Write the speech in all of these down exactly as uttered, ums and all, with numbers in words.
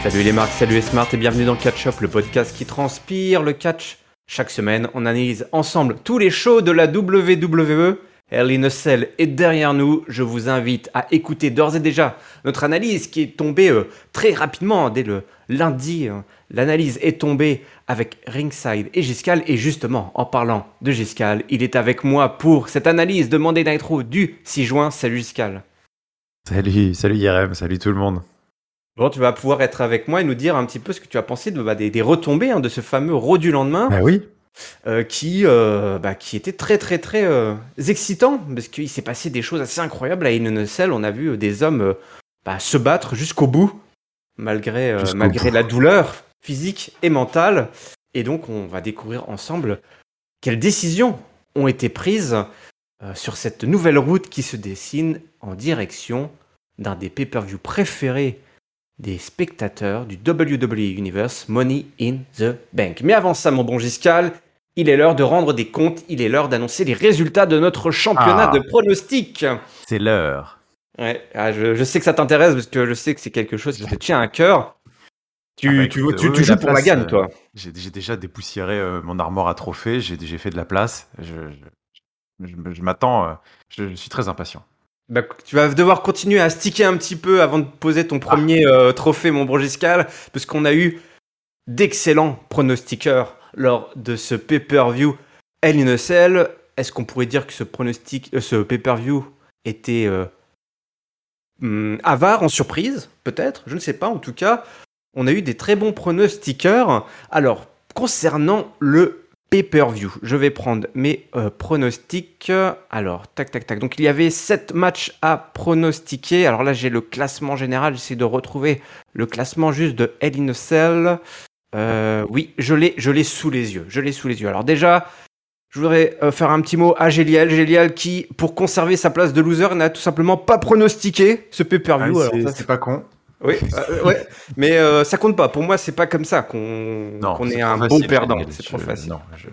Salut les marques, salut les smart et bienvenue dans le Catch Up, le podcast qui transpire le catch. Chaque semaine, on analyse ensemble tous les shows de la W W E. Hell in a Cell est derrière nous. Je vous invite à écouter d'ores et déjà notre analyse qui est tombée euh, très rapidement dès le lundi. Hein. L'analyse est tombée avec Ringside et Giscal. Et justement, en parlant de Giscal, il est avec moi pour cette analyse de Monday Night Raw du six juin. Salut Giscal. Salut, salut I R M, salut tout le monde. Bon, tu vas pouvoir être avec moi et nous dire un petit peu ce que tu as pensé de, bah, des, des retombées hein, de ce fameux Raw du lendemain. Bah oui. Euh, qui, euh, bah, qui était très très très euh, excitant parce qu'il s'est passé des choses assez incroyables à Hell in a Cell. On a vu euh, des hommes euh, bah, se battre jusqu'au bout malgré, euh, jusqu'au malgré bout. La douleur physique et mentale, et donc on va découvrir ensemble quelles décisions ont été prises euh, sur cette nouvelle route qui se dessine en direction d'un des pay-per-view préférés des spectateurs du W W E Universe, Money in the Bank. Mais avant ça, mon bon Giscal, il est l'heure de rendre des comptes, il est l'heure d'annoncer les résultats de notre championnat ah, de pronostics. C'est l'heure. Ouais, ah, je, je sais que ça t'intéresse parce que je sais que c'est quelque chose qui te tient à cœur. Tu, ah bah, tu, écoute, tu, tu, tu joues la pour place, la gagne, toi. Euh, j'ai, j'ai déjà dépoussiéré euh, mon armoire à trophées, j'ai, j'ai fait de la place. Je, je, je, je m'attends, euh, je, je suis très impatient. Bah, tu vas devoir continuer à sticker un petit peu avant de poser ton premier ah. euh, trophée, mon bon Giscal, parce qu'on a eu d'excellents pronostiqueurs lors de ce pay-per-view Hell in a Cell. Est-ce qu'on pourrait dire que ce pronostic, euh, ce pay-per-view était euh, hum, avare en surprise, peut-être? Je ne sais pas. En tout cas, on a eu des très bons pronostiqueurs. Alors, concernant le pay-per-view, je vais prendre mes euh, pronostics. Alors, tac, tac, tac. Donc, il y avait sept matchs à pronostiquer. Alors là, j'ai le classement général. J'essaie de retrouver le classement juste de Hell in a Cell. Euh, oui, je l'ai, je l'ai sous les yeux. Je l'ai sous les yeux. Alors déjà, je voudrais euh, faire un petit mot à Géliel. Géliel qui, pour conserver sa place de loser, n'a tout simplement pas pronostiqué ce pay-per-view. Ah, c'est, Alors, ça, c'est, c'est pas con. Oui, euh, ouais. Mais euh, ça compte pas. Pour moi, c'est pas comme ça qu'on, non, qu'on est est un facile, bon perdant. C'est trop je, facile. Non, je...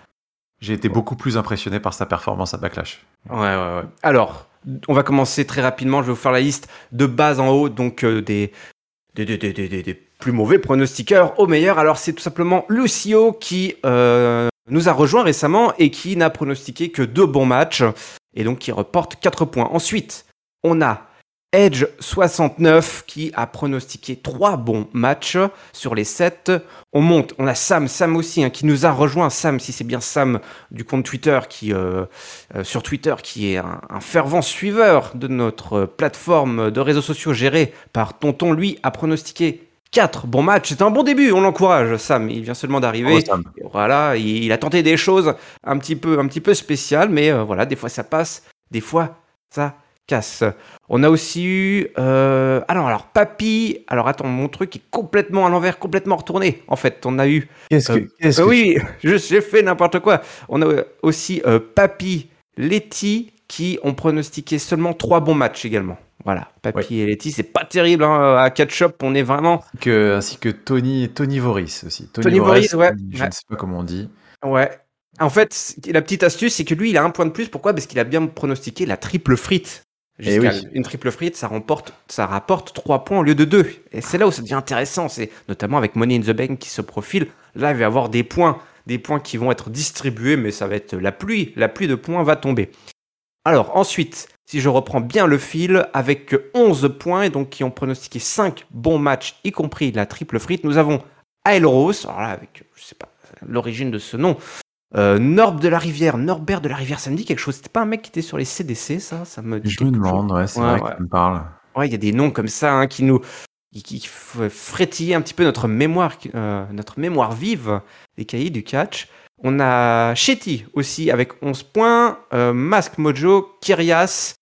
J'ai été beaucoup plus impressionné par sa performance à Backlash. Ouais, ouais, ouais. Alors, on va commencer très rapidement. Je vais vous faire la liste de base en haut, donc euh, des, des, des, des, des, des plus mauvais pronostiqueurs au meilleur. Alors, c'est tout simplement Lucio qui euh, nous a rejoint récemment et qui n'a pronostiqué que deux bons matchs et donc qui reporte quatre points. Ensuite, on a Edge soixante-neuf qui a pronostiqué trois bons matchs sur les sept. On monte, on a Sam, Sam aussi, hein, qui nous a rejoint. Sam, si c'est bien Sam du compte Twitter, qui euh, euh, sur Twitter, qui est un, un fervent suiveur de notre plateforme de réseaux sociaux gérée par Tonton, lui, a pronostiqué quatre bons matchs. C'est un bon début, on l'encourage, Sam. Il vient seulement d'arriver. Oh, voilà, il, il a tenté des choses un petit peu, un petit peu spéciales, mais euh, voilà, des fois ça passe, des fois ça casse. On a aussi eu... Euh... Ah non, alors Papy... Alors attends, mon truc est complètement à l'envers, complètement retourné. En fait, on a eu... Qu'est-ce que... Euh... Qu'est-ce euh, que oui, tu... j'ai fait n'importe quoi. On a aussi euh, Papy, Letty, qui ont pronostiqué seulement trois bons matchs également. Voilà, Papy ouais. et Letty, c'est pas terrible hein, à catch-up, on est vraiment... Que, ainsi que Tony, Tony Voris aussi. Tony, Tony Voris, ouais. Je ouais. ne sais pas comment on dit. Ouais. En fait, la petite astuce, c'est que lui, il a un point de plus. Pourquoi ? Parce qu'il a bien pronostiqué la triple frite. Et oui. Une triple frite, ça, remporte, ça rapporte trois points au lieu de deux. Et c'est là où ça devient intéressant. C'est notamment avec Money in the Bank qui se profile. Là, il va y avoir des points, des points qui vont être distribués, mais ça va être la pluie. La pluie de points va tomber. Alors, ensuite, si je reprends bien le fil, avec onze points, et donc qui ont pronostiqué cinq bons matchs, y compris la triple frite, nous avons Ael Rose, alors là, avec, je sais pas, l'origine de ce nom, Euh, Norb de la Rivière, Norbert de la Rivière, ça me dit quelque chose. C'était pas un mec qui était sur les C D C, ça, ça me dit Je me demande, ouais, c'est ouais, vrai ouais. que tu me parles. Ouais, il y a des noms comme ça hein, qui nous qui, qui frétillent un petit peu notre mémoire, euh, notre mémoire vive des cahiers du catch. On a Shetty aussi avec onze points, euh, Mask Mojo, Kyrias,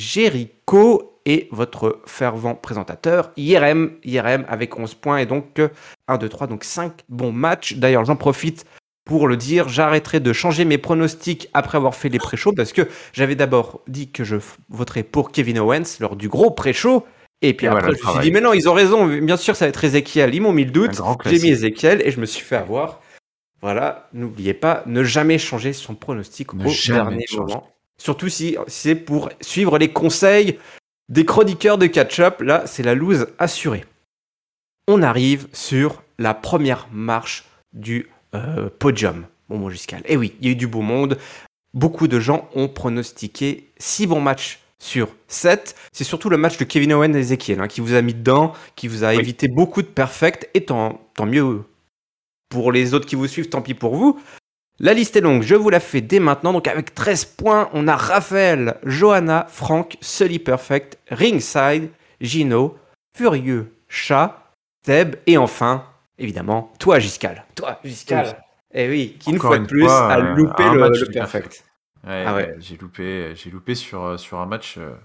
Jericho et votre fervent présentateur I R M, I R M avec onze points et donc un, deux, trois, donc cinq bons matchs. D'ailleurs, j'en profite pour le dire, j'arrêterai de changer mes pronostics après avoir fait les pré-shows parce que j'avais d'abord dit que je voterais pour Kevin Owens lors du gros pré-show et puis et après voilà, je me suis dit mais non ils ont raison, bien sûr ça va être Ezekiel, ils m'ont mis le doute, j'ai mis Ezekiel et je me suis fait avoir. Voilà, n'oubliez pas, ne jamais changer son pronostic ne au dernier moment. Surtout si c'est pour suivre les conseils des chroniqueurs de catch-up, là c'est la loose assurée. on arrive sur la première marche du euh, podium, mon bon Giscal. Et oui, il y a eu du beau monde. Beaucoup de gens ont pronostiqué six bons matchs sur sept. C'est surtout le match de Kevin Owens et Ezekiel hein, qui vous a mis dedans, qui vous a oui. évité beaucoup de perfect. Et tant, tant mieux pour les autres qui vous suivent, tant pis pour vous. La liste est longue, je vous la fais dès maintenant. Donc avec treize points, on a Raphaël, Johanna, Franck, Sully Perfect, Ringside, Gino, Furieux, Chat, Seb et enfin, évidemment, toi Giscal. Toi Giscal. Oui. Eh oui, qui une fois de plus fois, a loupé le, le Perfect. Ouais, ah ouais. J'ai loupé, j'ai loupé sur, sur un match. Euh...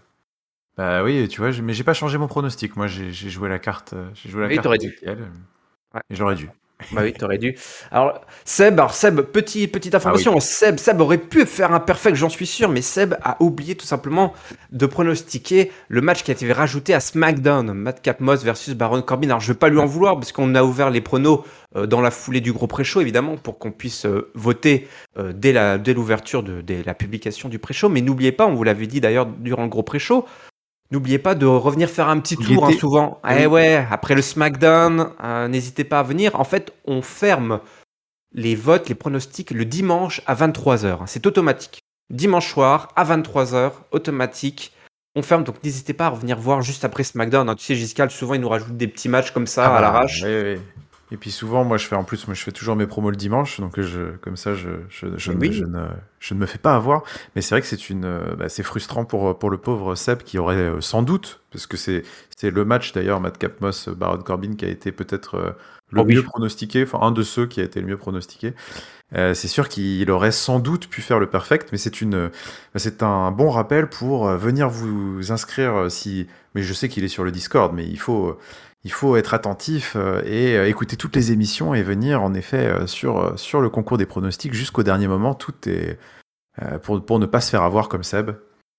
Bah oui, tu vois, mais j'ai pas changé mon pronostic. Moi, j'ai, j'ai joué la carte. J'ai joué la oui, carte. T'aurais dû. Ouais. Et j'aurais dû. Bah oui, t'aurais dû. Alors, Seb, alors Seb, petit, petite information, ah oui. Seb, Seb aurait pu faire un perfect, j'en suis sûr, mais Seb a oublié tout simplement de pronostiquer le match qui a été rajouté à SmackDown, Madcap Moss versus Baron Corbin. Alors, je vais pas lui en vouloir parce qu'on a ouvert les pronos euh, dans la foulée du gros pré-show, évidemment, pour qu'on puisse euh, voter euh, dès, la, dès l'ouverture de dès la publication du pré-show. Mais n'oubliez pas, on vous l'avait dit d'ailleurs durant le gros pré-show, n'oubliez pas de revenir faire un petit tour hein, souvent. Oui. Eh ouais, après le SmackDown, euh, n'hésitez pas à venir. En fait, on ferme les votes, les pronostics le dimanche à vingt-trois heures. C'est automatique. Dimanche soir à vingt-trois heures, automatique. On ferme, donc n'hésitez pas à revenir voir juste après SmackDown. Hein. Tu sais, Giscal, souvent, il nous rajoute des petits matchs comme ça ah, à l'arrache. Oui, oui. Et puis souvent, moi, je fais en plus, moi, je fais toujours mes promos le dimanche, donc je, comme ça, je, je, je, ne, oui. je, ne, je ne me fais pas avoir. Mais c'est vrai que c'est une, bah, c'est frustrant pour pour le pauvre Seb qui aurait sans doute, parce que c'est c'est le match d'ailleurs, Madcap Moss, Baron Corbin, qui a été peut-être le oh, mieux oui. pronostiqué, enfin un de ceux qui a été le mieux pronostiqué. Euh, c'est sûr qu'il aurait sans doute pu faire le perfect, mais c'est une, c'est un bon rappel pour venir vous inscrire si, mais je sais qu'il est sur le Discord, mais il faut. Il faut être attentif et écouter toutes les émissions et venir en effet sur, sur le concours des pronostics jusqu'au dernier moment. Tout est pour, pour ne pas se faire avoir comme Seb.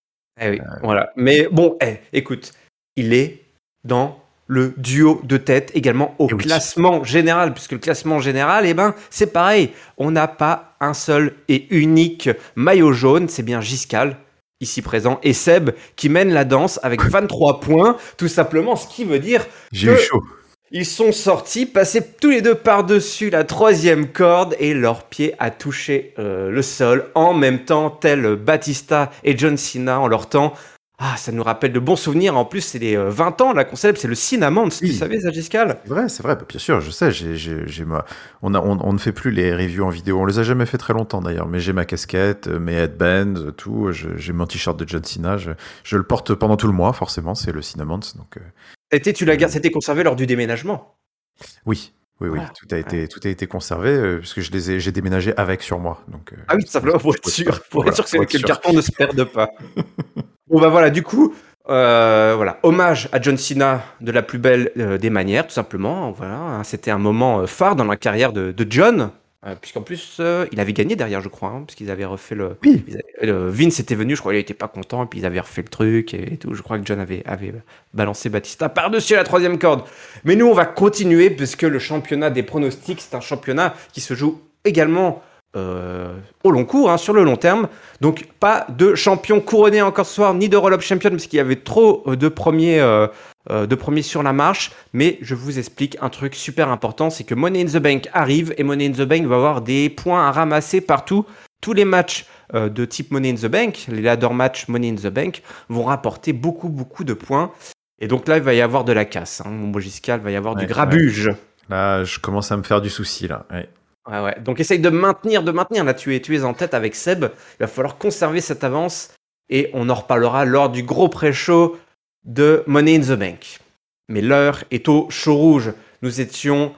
Eh oui, euh... voilà. Mais bon, eh, écoute, il est dans le duo de tête également au oui. classement général, puisque le classement général, eh ben, c'est pareil. On n'a pas un seul et unique maillot jaune, c'est bien Giscal. Ici présent, et Seb qui mène la danse avec vingt-trois points, tout simplement, ce qui veut dire J'ai eu chaud. Ils sont sortis, passés tous les deux par-dessus la troisième corde et leur pied a touché euh, le sol en même temps, tel Batista et John Cena en leur temps. Ah, ça nous rappelle de bons souvenirs. En plus, c'est les euh, vingt ans, là, qu'on célèbre. C'est le Cinnamon, oui. Tu savais ça, Giscal ? C'est vrai, c'est vrai. Bah, bien sûr, je sais. J'ai, j'ai, j'ai ma... on, a, on, on ne fait plus les reviews en vidéo. On les a jamais fait très longtemps, d'ailleurs. Mais j'ai ma casquette, mes headbands, tout. Je, j'ai mon t-shirt de John Cena. Je, je le porte pendant tout le mois, forcément. C'est le Cinnamon. Donc, euh... C'était, tu l'as gardé, c'était conservé lors du déménagement ? Oui. Oui, oui, voilà. tout, a été, tout a été conservé, euh, puisque je les ai, j'ai déménagé avec sur moi. Donc, euh, ah oui, tout simplement, pour être sûr, pour voilà, être sûr que, que sûr. le carton ne se perde pas. Bon, bah voilà, du coup, euh, voilà, hommage à John Cena de la plus belle euh, des manières, tout simplement. Voilà, hein, c'était un moment euh, phare dans la carrière de, de John, euh, puisqu'en plus, euh, il avait gagné derrière, je crois, hein, puisqu'ils avaient refait le. Oui. Avaient, euh, Vince était venu, je crois qu'il n'était pas content, et puis ils avaient refait le truc et, et tout. Je crois que John avait, avait balancé Batista par-dessus la troisième corde. Mais nous, on va continuer, puisque le championnat des pronostics, c'est un championnat qui se joue également. Euh, au long cours, hein, sur le long terme. Donc, pas de champion couronné encore ce soir, ni de roll-up champion, parce qu'il y avait trop de premiers, euh, euh, de premiers sur la marche. Mais je vous explique un truc super important, c'est que Money in the Bank arrive, et Money in the Bank va avoir des points à ramasser partout. Tous les matchs euh, de type Money in the Bank, les ladder match Money in the Bank, vont rapporter beaucoup, beaucoup de points. Et donc là, il va y avoir de la casse. Hein, mon beau Giscal, il va y avoir ouais, du grabuge. Ouais. Là, je commence à me faire du souci, là. Ouais. Ouais, ouais. Donc essaye de maintenir, de maintenir. Là, tu es, tu es en tête avec Seb. Il va falloir conserver cette avance et on en reparlera lors du gros pré-show de Money in the Bank. Mais l'heure est au show rouge. Nous étions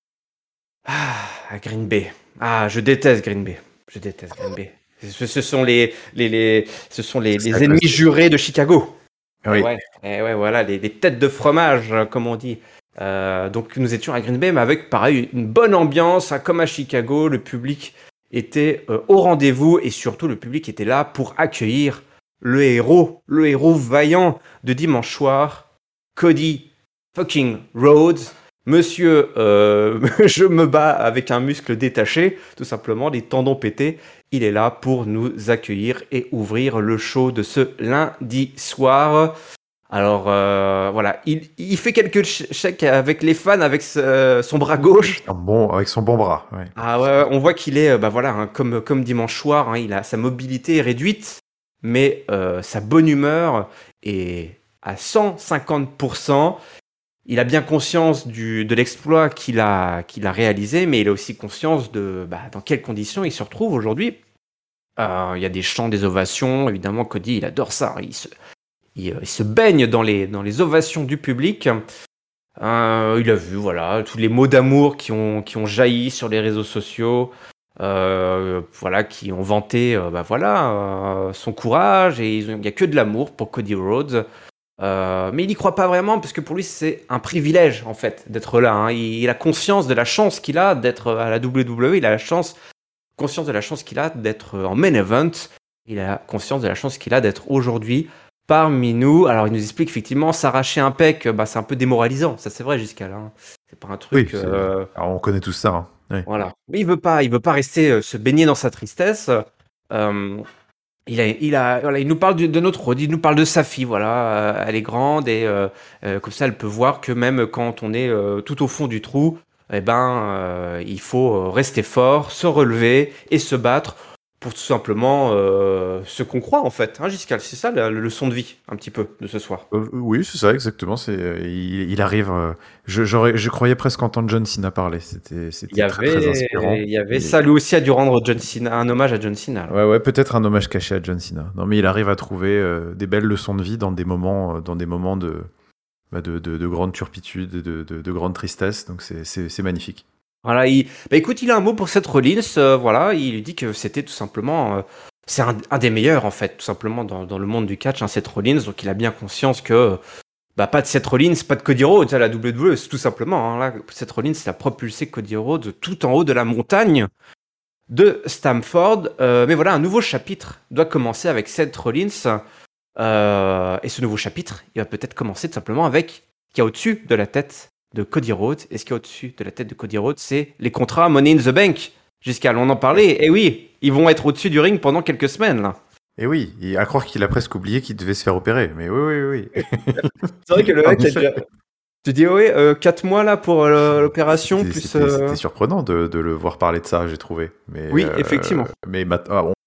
ah, à Green Bay. Ah, je déteste Green Bay. Je déteste Green Bay. Ce, ce sont les, les, les, ce sont les, les ennemis possible. jurés de Chicago. Oui. Et ouais, et ouais, voilà, les, les têtes de fromage, comme on dit. Euh, donc nous étions à Green Bay, mais avec pareil une bonne ambiance, hein, comme à Chicago. Le public était euh, au rendez-vous et surtout le public était là pour accueillir le héros, le héros vaillant de dimanche soir, Cody fucking Rhodes. Monsieur, euh, je me bats avec un muscle détaché, tout simplement, les tendons pétés. Il est là pour nous accueillir et ouvrir le show de ce lundi soir. Alors euh, voilà, il, il fait quelques ch- chèques avec les fans, avec ce- son bras gauche. Un bon, avec son bon bras. Ouais. Ah ouais, ouais, on voit qu'il est, euh, bah voilà, hein, comme, comme dimanche soir, hein, il a, sa mobilité est réduite, mais euh, sa bonne humeur est à cent cinquante pour cent. Il a bien conscience du, de l'exploit qu'il a, qu'il a réalisé, mais il a aussi conscience de bah, dans quelles conditions il se retrouve aujourd'hui. Euh, Il y a des chants, des ovations, évidemment, Cody, il adore ça. Il se, il, euh, il se baigne dans les, dans les ovations du public. Euh, il a vu, voilà, tous les mots d'amour qui ont, qui ont jailli sur les réseaux sociaux, euh, voilà, qui ont vanté, euh, bah voilà, euh, son courage, et ils ont- il n'y a que de l'amour pour Cody Rhodes. Euh, mais il n'y croit pas vraiment, parce que pour lui, c'est un privilège, en fait, d'être là, hein. Il, il a conscience de la chance qu'il a d'être à la W W E, il a la chance, conscience de la chance qu'il a d'être en main event, il a conscience de la chance qu'il a d'être aujourd'hui parmi nous. Alors, il nous explique effectivement, s'arracher un pec, bah, c'est un peu démoralisant, ça c'est vrai, jusqu'à là, hein. C'est pas un Oui, truc. c'est... euh, Alors, on connaît tout ça. Hein. Ouais. Voilà. Mais il veut pas, il veut pas rester euh, se baigner dans sa tristesse. Euh, il a, il a, voilà, il nous parle de, de notre Rhodes, il nous parle de sa fille, voilà, euh, elle est grande et euh, euh, comme ça elle peut voir que même quand on est euh, tout au fond du trou, eh ben, euh, il faut euh, rester fort, se relever et se battre pour tout simplement euh, ce qu'on croit en fait, hein, Giscard. C'est ça la, la leçon de vie un petit peu de ce soir. Euh, oui, c'est ça, exactement. C'est, euh, il, il arrive. euh, je, j'aurais, je croyais presque entendre John Cena parler. C'était, Il y c'était très, très avait, inspirant. il y avait Et- ça lui aussi a dû rendre John Cena, un hommage à John Cena, là. Ouais, ouais, peut-être un hommage caché à John Cena. Non, mais il arrive à trouver euh, des belles leçons de vie dans des moments, euh, dans des moments de, bah, de, de, de grande turpitude, de, de, de grande tristesse. Donc c'est, c'est, c'est magnifique. Voilà, il... bah écoute, il a un mot pour Seth Rollins, euh, voilà, il dit que c'était tout simplement, euh, c'est un, un des meilleurs en fait, tout simplement dans, dans le monde du catch, hein, Seth Rollins, donc il a bien conscience que, bah pas de Seth Rollins, pas de Cody Rhodes à la W W E, c'est tout simplement, hein, là, Seth Rollins a propulsé Cody Rhodes tout en haut de la montagne de Stamford, euh, mais voilà, un nouveau chapitre doit commencer avec Seth Rollins, euh, et ce nouveau chapitre, il va peut-être commencer tout simplement avec ce qu'il y a au-dessus de la tête de Cody Rhodes. Et ce qu'il y a au-dessus de la tête de Cody Rhodes, c'est les contrats Money in the Bank. Jusqu'à on en parlait. Et oui, ils vont être au-dessus du ring pendant quelques semaines, là. Et oui, et à croire qu'il a presque oublié qu'il devait se faire opérer. Mais oui, oui, oui. C'est vrai que le En mec a effet. déjà. Tu dis, oui, euh, quatre mois là pour euh, l'opération, C'était, plus. c'était, euh, c'était surprenant de, de le voir parler de ça, j'ai trouvé. Mais, Oui, euh, effectivement. mais maintenant, ah, on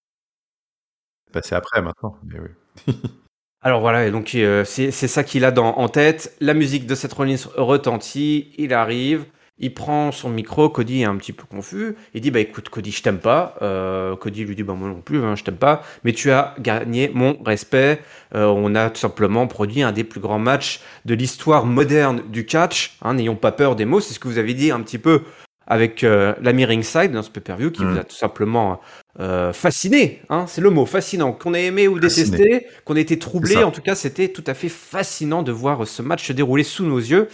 est passé après maintenant. Mais oui. Alors voilà, et donc euh, c'est c'est ça qu'il a dans, en tête. La musique de Seth Rollins retentit, il arrive, il prend son micro, Cody est un petit peu confus, il dit bah écoute Cody, je t'aime pas. Euh, Cody lui dit bah moi non plus, hein, je t'aime pas, mais tu as gagné mon respect. Euh, on a tout simplement produit un des plus grands matchs de l'histoire moderne du catch. Hein, n'ayons pas peur des mots, c'est ce que vous avez dit un petit peu avec euh, l'ami Ringside dans ce pay-per-view qui vous Mm. a tout simplement euh, fasciné, hein, c'est le mot, fascinant. Qu'on ait aimé ou Fasciné. détesté, qu'on ait été C'est troublé, ça. en tout cas, c'était tout à fait fascinant de voir ce match se dérouler sous nos yeux.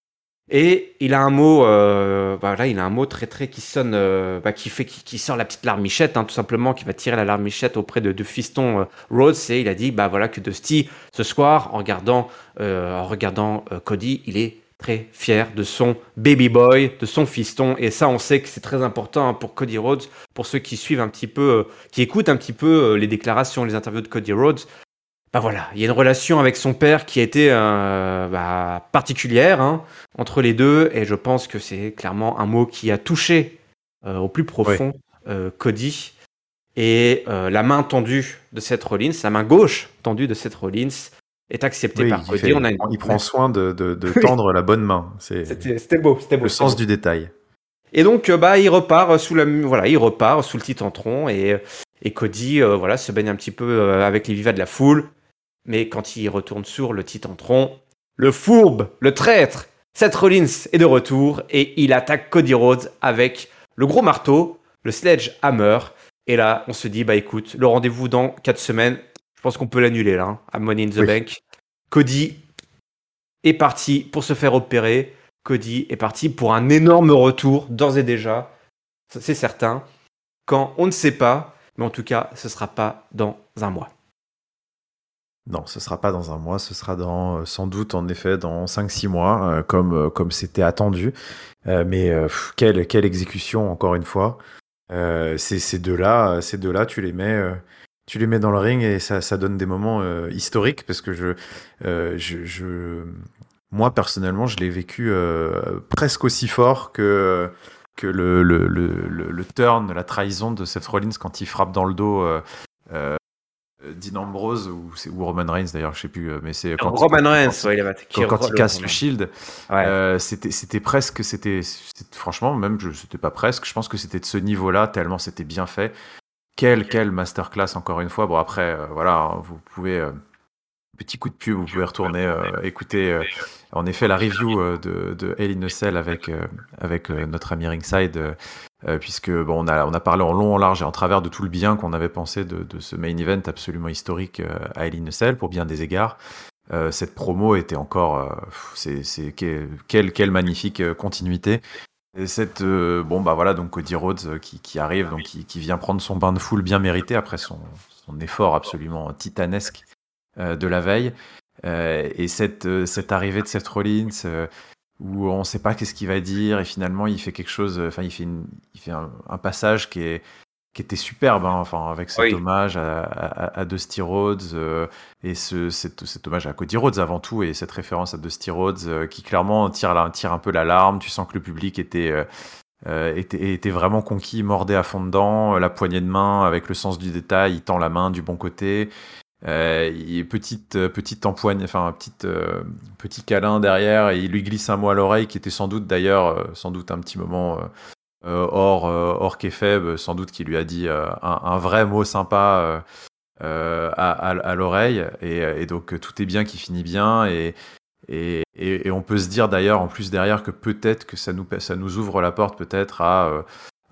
Et il a un mot, euh, bah là, il a un mot très très qui sonne, euh, bah, qui fait, qui, qui sort la petite larmichette, hein, tout simplement, qui va tirer la larmichette auprès de, de Fiston euh, Rhodes. Et il a dit, bah voilà que Dusty, ce soir, en regardant, euh, en regardant euh, Cody, il est très fier de son baby boy, de son fiston. Et ça, on sait que c'est très important, hein, pour Cody Rhodes, pour ceux qui suivent un petit peu, euh, qui écoutent un petit peu euh, les déclarations, les interviews de Cody Rhodes. Bah voilà, il y a une relation avec son père qui a été euh, bah, particulière, hein, entre les deux, et je pense que c'est clairement un mot qui a touché euh, au plus Ouais. profond euh, Cody. Et euh, la main tendue de Seth Rollins, la main gauche tendue de Seth Rollins, est acceptée Oui, par il, Cody. fait, On a il, une- prend, il on a- prend soin de, de, de Oui, tendre la bonne main. C'est c'était c'était beau, c'était beau, le c'était sens beau. du détail. Et donc, euh, bah, il repart sous la, voilà, il repart sous le titantron et, et Cody, euh, voilà, se baigne un petit peu euh, avec les vivas de la foule. Mais quand il retourne sur le titantron, le fourbe, le traître, Seth Rollins est de retour et il attaque Cody Rhodes avec le gros marteau, le sledgehammer. Et là, on se dit, bah écoute, le rendez-vous dans quatre semaines, je pense qu'on peut l'annuler là, hein, à Money in the Oui. Bank. Cody est parti pour se faire opérer. Cody est parti pour un énorme retour, d'ores et déjà. Ça, c'est certain. Quand on ne sait pas, mais en tout cas, ce sera pas dans un mois. Non, ce sera pas dans un mois, ce sera dans, euh, sans doute, en effet, dans cinq six mois, euh, comme, euh, comme c'était attendu. Euh, mais euh, pff, quelle, quelle exécution, encore une fois. Euh, ces, ces deux-là, ces deux-là, tu les mets, euh, tu les mets dans le ring et ça, ça donne des moments euh, historiques parce que je, euh, je, je, moi personnellement, je l'ai vécu euh, presque aussi fort que que le le, le, le, le turn, la trahison de Seth Rollins quand il frappe dans le dos. Euh, euh, Dean Ambrose ou, c'est, ou Roman Reigns d'ailleurs, je sais plus, mais c'est quand, Roman quand, Reigns, quand, ouais, il quand, quand il casse le shield, ouais. euh, c'était, c'était presque, c'était, c'était franchement, même, je, c'était pas presque, je pense que c'était de ce niveau-là, tellement c'était bien fait. Quel, quel masterclass, encore une fois. Bon, après, euh, voilà, vous pouvez, euh, petit coup de pub, vous pouvez retourner euh, écouter, euh, en effet, la review euh, de, de Hell in a Cell avec, euh, avec euh, notre ami Ringside, euh, euh, puisque bon, on a, on a parlé en long, en large et en travers de tout le bien qu'on avait pensé de, de ce main event absolument historique euh, à Hell in a Cell, pour bien des égards. Euh, cette promo était encore, euh, c'est, c'est quelle, quelle magnifique euh, continuité. Et cette, euh, bon bah voilà, donc Cody Rhodes euh, qui, qui arrive, donc qui, qui vient prendre son bain de foule bien mérité après son, son effort absolument titanesque euh, de la veille. Euh, et cette, euh, cette arrivée de Seth Rollins, euh, où on ne sait pas qu'est-ce qu'il va dire, et finalement il fait quelque chose, enfin il fait, une, il fait un, un passage qui est qui était superbe, hein, enfin, avec cet Oui. hommage à, à, à Dusty Rhodes euh, et ce, cet, cet hommage à Cody Rhodes avant tout et cette référence à Dusty Rhodes euh, qui clairement tire, la, tire un peu l'alarme. Tu sens que le public était, euh, euh, était, était vraiment conquis, mordait à fond dedans, la poignée de main avec le sens du détail, il tend la main du bon côté. Euh, il petite petite empoigne, enfin petite euh, petit câlin derrière et il lui glisse un mot à l'oreille qui était sans doute d'ailleurs euh, sans doute un petit moment euh, Euh, hors, euh, hors Kayfabe, sans doute qu'il lui a dit euh, un, un vrai mot sympa euh, euh, à, à, à l'oreille. Et, et donc tout est bien qui finit bien. Et, et, et, et on peut se dire d'ailleurs, en plus derrière, que peut-être que ça nous, ça nous ouvre la porte peut-être à euh,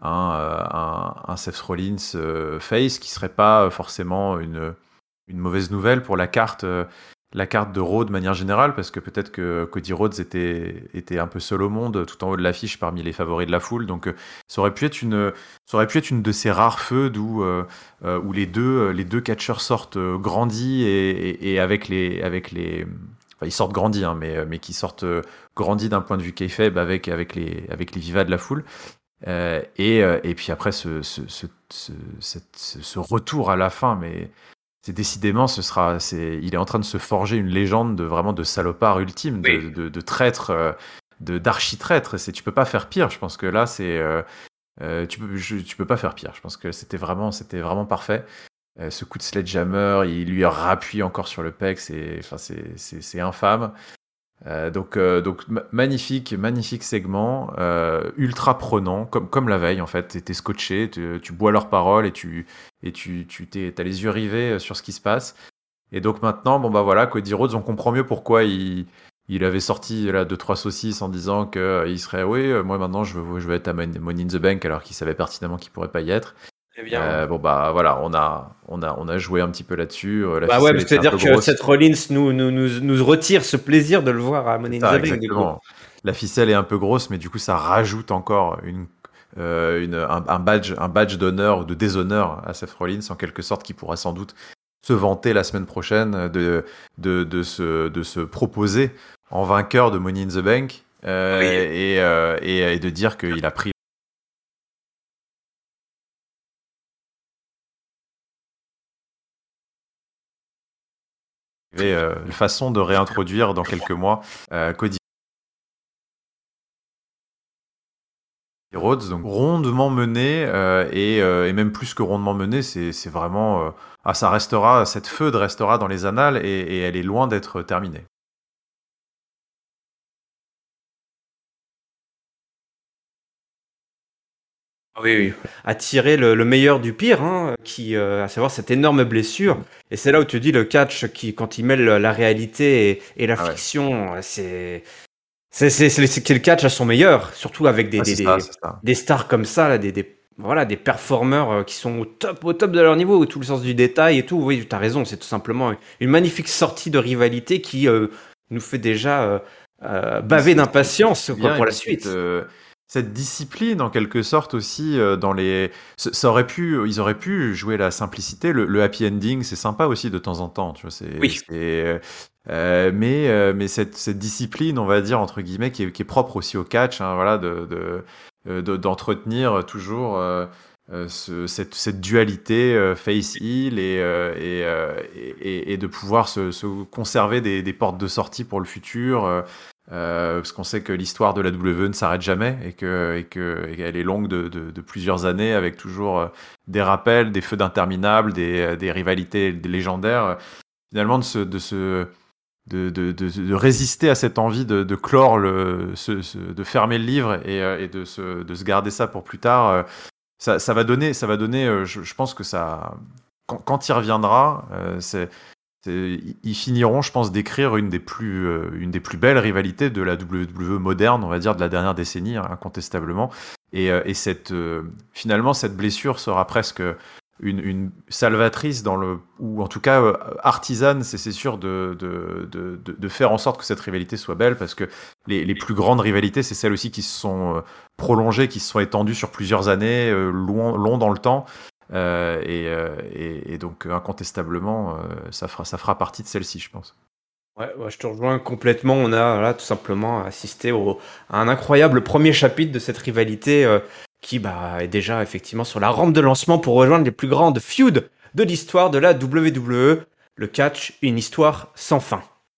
un, un, un Seth Rollins euh, face qui serait pas forcément une, une mauvaise nouvelle pour la carte. Euh, la carte de Raw de manière générale, parce que peut-être que Cody Rhodes était, était un peu seul au monde, tout en haut de l'affiche parmi les favoris de la foule, donc euh, ça aurait pu être une, ça aurait pu être une de ces rares feux d'où, euh, euh, où les deux, les deux catcheurs sortent euh, grandis et, et, et avec les, avec les, enfin ils sortent grandis, hein, mais, mais qui sortent euh, grandis d'un point de vue kayfabe avec, avec les, avec les vivas de la foule. Euh, et, euh, et puis après ce, ce, ce, ce, cette, ce retour à la fin, mais c'est décidément, ce sera, c'est, il est en train de se forger une légende de vraiment de salopard ultime, de, Oui. de, de, de traître, euh, de d'architraître. C'est, tu peux pas faire pire. Je pense que là, c'est, euh, euh, tu peux, je, tu peux pas faire pire. Je pense que c'était vraiment, c'était vraiment parfait. Euh, ce coup de sledgehammer, il lui rappuie encore sur le pec. C'est, enfin, c'est, c'est, c'est infâme. Euh, donc, euh, donc ma- magnifique, magnifique segment, euh, ultra prenant, comme, comme la veille en fait. T'es scotché, tu, tu bois leurs paroles et tu et tu, tu t'es, t'as les yeux rivés sur ce qui se passe. Et donc maintenant, bon bah voilà, Cody Rhodes, on comprend mieux pourquoi il, il avait sorti là deux trois saucisses en disant que euh, il serait, oui, euh, moi maintenant je veux, je veux être à Mon- Money in the Bank, alors qu'il savait pertinemment qu'il pourrait pas y être. Très bien. Euh, bon bah voilà, on a, on a, on a joué un petit peu là-dessus. euh, La Bah ouais, ficelle parce que était un dire peu que grosse. Seth Rollins nous, nous, nous, nous retire ce plaisir de le voir à Money C'est in ça, the Bank, du coup. exactement. La ficelle est un peu grosse, mais du coup, ça rajoute encore une, euh, une, un, un badge, un badge d'honneur ou de déshonneur à Seth Rollins, en quelque sorte, qui pourra sans doute se vanter la semaine prochaine de, de, de, se, de se proposer en vainqueur de Money in the Bank euh, Oui. et, euh, et, et de dire qu'il a pris euh, une façon de réintroduire dans quelques mois euh, Cody Rhodes, donc rondement mené euh, et, euh, et même plus que rondement mené, c'est, c'est vraiment euh, ah ça restera, cette feud restera dans les annales et, et elle est loin d'être terminée. Oui, oui. À tirer le, le meilleur du pire, hein, qui, euh, à savoir cette énorme blessure. Et c'est là où tu dis le catch, qui, quand il mêle la réalité et, et la Ah ouais. fiction, c'est, c'est, c'est, c'est, c'est le catch à son meilleur, surtout avec des, Ah, des, c'est ça, des, c'est ça. des stars comme ça, là, des, des, voilà, des performeurs euh, qui sont au top, au top de leur niveau, tout le sens du détail et tout. Oui, tu as raison, c'est tout simplement une magnifique sortie de rivalité qui euh, nous fait déjà euh, euh, baver C'est- d'impatience c'est quoi, bien, et pour la puis cette, suite. euh, cette discipline en quelque sorte aussi euh, dans les, ça ça aurait pu, ils auraient pu jouer la simplicité, le, le happy ending, c'est sympa aussi de temps en temps, tu vois, c'est, Oui. c'est, euh, mais euh, mais cette, cette discipline, on va dire entre guillemets, qui est, qui est propre aussi au catch, hein, voilà, de, de, euh, de- d'entretenir toujours. euh, euh, ce, cette, cette dualité euh, face heel et, euh, et, euh, et, et de pouvoir se, se conserver des, des portes de sortie pour le futur. Euh, euh, parce qu'on sait que l'histoire de la W W E ne s'arrête jamais et que et que et qu'elle est longue de, de, de plusieurs années avec toujours euh, des rappels, des feux d'interminables, des, des rivalités légendaires. Finalement, de se, de se de, de, de, de résister à cette envie de, de clore le, ce, ce, de fermer le livre et, euh, et de, se, de se garder ça pour plus tard. Euh, ça, ça va donner, ça va donner. Euh, je, je pense que ça, quand, quand il reviendra, euh, c'est c'est- ils finiront, je pense, d'écrire une des plus, euh, une des plus belles rivalités de la W W E moderne, on va dire, de la dernière décennie, hein, incontestablement. Et, euh, et cette, euh, finalement, cette blessure sera presque une, une salvatrice dans le, ou en tout cas euh, artisane, c'est c'est sûr, de, de, de, de, de faire en sorte que cette rivalité soit belle, parce que les, les plus grandes rivalités, c'est celles aussi qui se sont euh, prolongées, qui se sont étendues sur plusieurs années, euh, long, long dans le temps. Euh, et, euh, et, et donc incontestablement, euh, ça fera, ça fera partie de celle-ci, je pense. Ouais, ouais, je te rejoins complètement. On a là tout simplement assisté au, à un incroyable premier chapitre de cette rivalité euh, qui bah, est déjà effectivement sur la rampe de lancement pour rejoindre les plus grandes feuds de l'histoire de la W W E. Le catch, une histoire sans fin.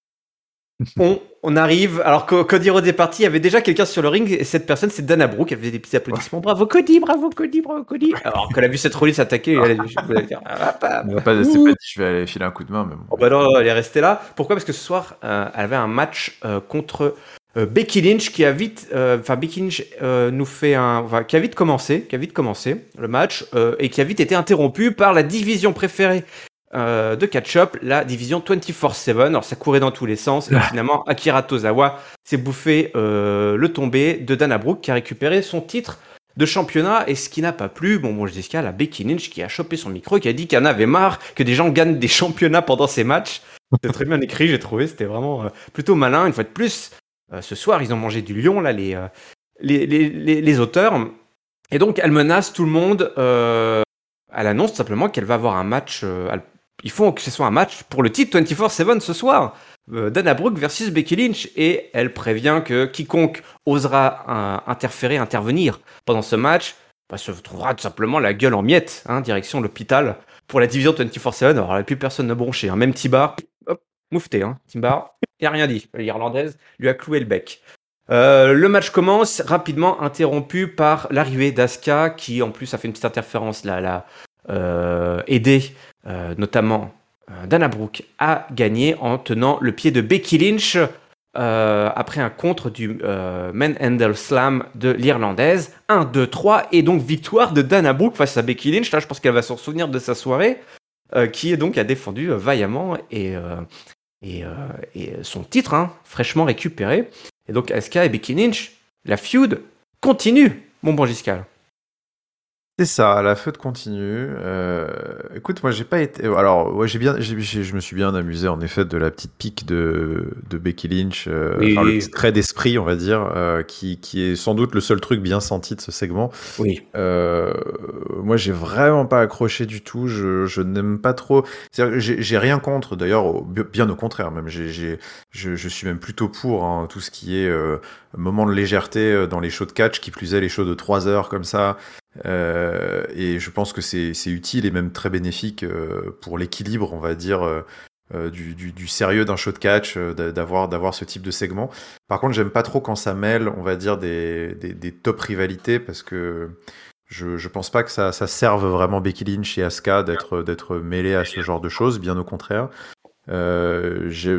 On, on arrive, alors que Cody Rhodes est parti, il y avait déjà quelqu'un sur le ring, et cette personne, c'est Dana Brooke, elle faisait des petits applaudissements. Bravo Cody, bravo Cody, bravo Cody. Alors qu'elle a vu cette Rollis s'attaquer, elle a dit, je voulais dire, ah, bah, On va pas, c'est pas dit, je vais aller filer un coup de main, mais bon. oh bah non, elle est restée là. Pourquoi? Parce que ce soir, euh, elle avait un match euh, contre euh, Becky Lynch qui a vite, euh, enfin Becky Lynch euh, nous fait un, enfin, qui a vite commencé, qui a vite commencé le match euh, et qui a vite été interrompu par la division préférée euh, de catch-up, la division vingt-quatre sept. Alors ça courait dans tous les sens et finalement Akira Tozawa s'est bouffé euh, le tombé de Dana Brooke qui a récupéré son titre de championnat, et ce qui n'a pas plu, bon, bon, jusqu'à la Becky Lynch qui a chopé son micro, qui a dit qu'elle en avait marre que des gens gagnent des championnats pendant ces matchs. C'était très bien écrit, j'ai trouvé, c'était vraiment euh, plutôt malin. Une fois de plus, euh, ce soir, ils ont mangé du lion, là, les, euh, les, les, les, les auteurs. Et donc, elle menace tout le monde. Euh, elle annonce tout simplement qu'elle va avoir un match. Euh, elle, il faut que ce soit un match pour le titre vingt-quatre sept ce soir. Euh, Dana Brooke versus Becky Lynch. Et elle prévient que quiconque osera euh, interférer, intervenir pendant ce match, bah, se trouvera tout simplement la gueule en miettes, hein, direction l'hôpital pour la division vingt-quatre sept. Alors, là, plus personne ne bronchait, hein. Même T-Bar, hop, moufté, hein. T-Bar, il a rien dit. L'Irlandaise lui a cloué le bec. Euh, le match commence rapidement, interrompu par l'arrivée d'Asuka, qui en plus a fait une petite interférence là, là euh, aidé euh, notamment euh, Dana Brooke à gagner en tenant le pied de Becky Lynch euh, après un contre du euh, Manhandle Slam de l'Irlandaise. un, deux, trois, et donc victoire de Dana Brooke face à Becky Lynch. Là, je pense qu'elle va se souvenir de sa soirée, euh, qui donc a défendu euh, vaillamment et, euh, et, euh, et son titre, hein, fraîchement récupéré. Et donc Asuka et Becky Lynch, la feud continue, mon bon Giscal. C'est ça, la feud continue. Euh, écoute, moi j'ai pas été. Alors, ouais, j'ai bien, j'ai, j'ai- je me suis bien amusé en effet de la petite pique de, de Becky Lynch, euh, Oui, enfin le oui, petit trait d'esprit, on va dire, euh, qui, qui est sans doute le seul truc bien senti de ce segment. oui. Euh, moi, j'ai vraiment pas accroché du tout. Je, je n'aime pas trop. C'est-à-dire, j'ai, j'ai rien contre. D'ailleurs, au- bien au contraire, même. J'ai, j'ai, je, je suis même plutôt pour hein, tout ce qui est euh, moment de légèreté euh, dans les shows de catch, qui plus est les shows de trois heures comme ça. Euh, et je pense que c'est, c'est utile et même très bénéfique euh, pour l'équilibre, on va dire, euh, euh, du, du, du sérieux d'un show de catch, euh, d'avoir, d'avoir ce type de segment. Par contre, j'aime pas trop quand ça mêle, on va dire, des, des, des top rivalités, parce que je, je pense pas que ça, ça serve vraiment Becky Lynch et Asuka d'être, d'être mêlés à ce genre de choses, bien au contraire. Euh, j'ai,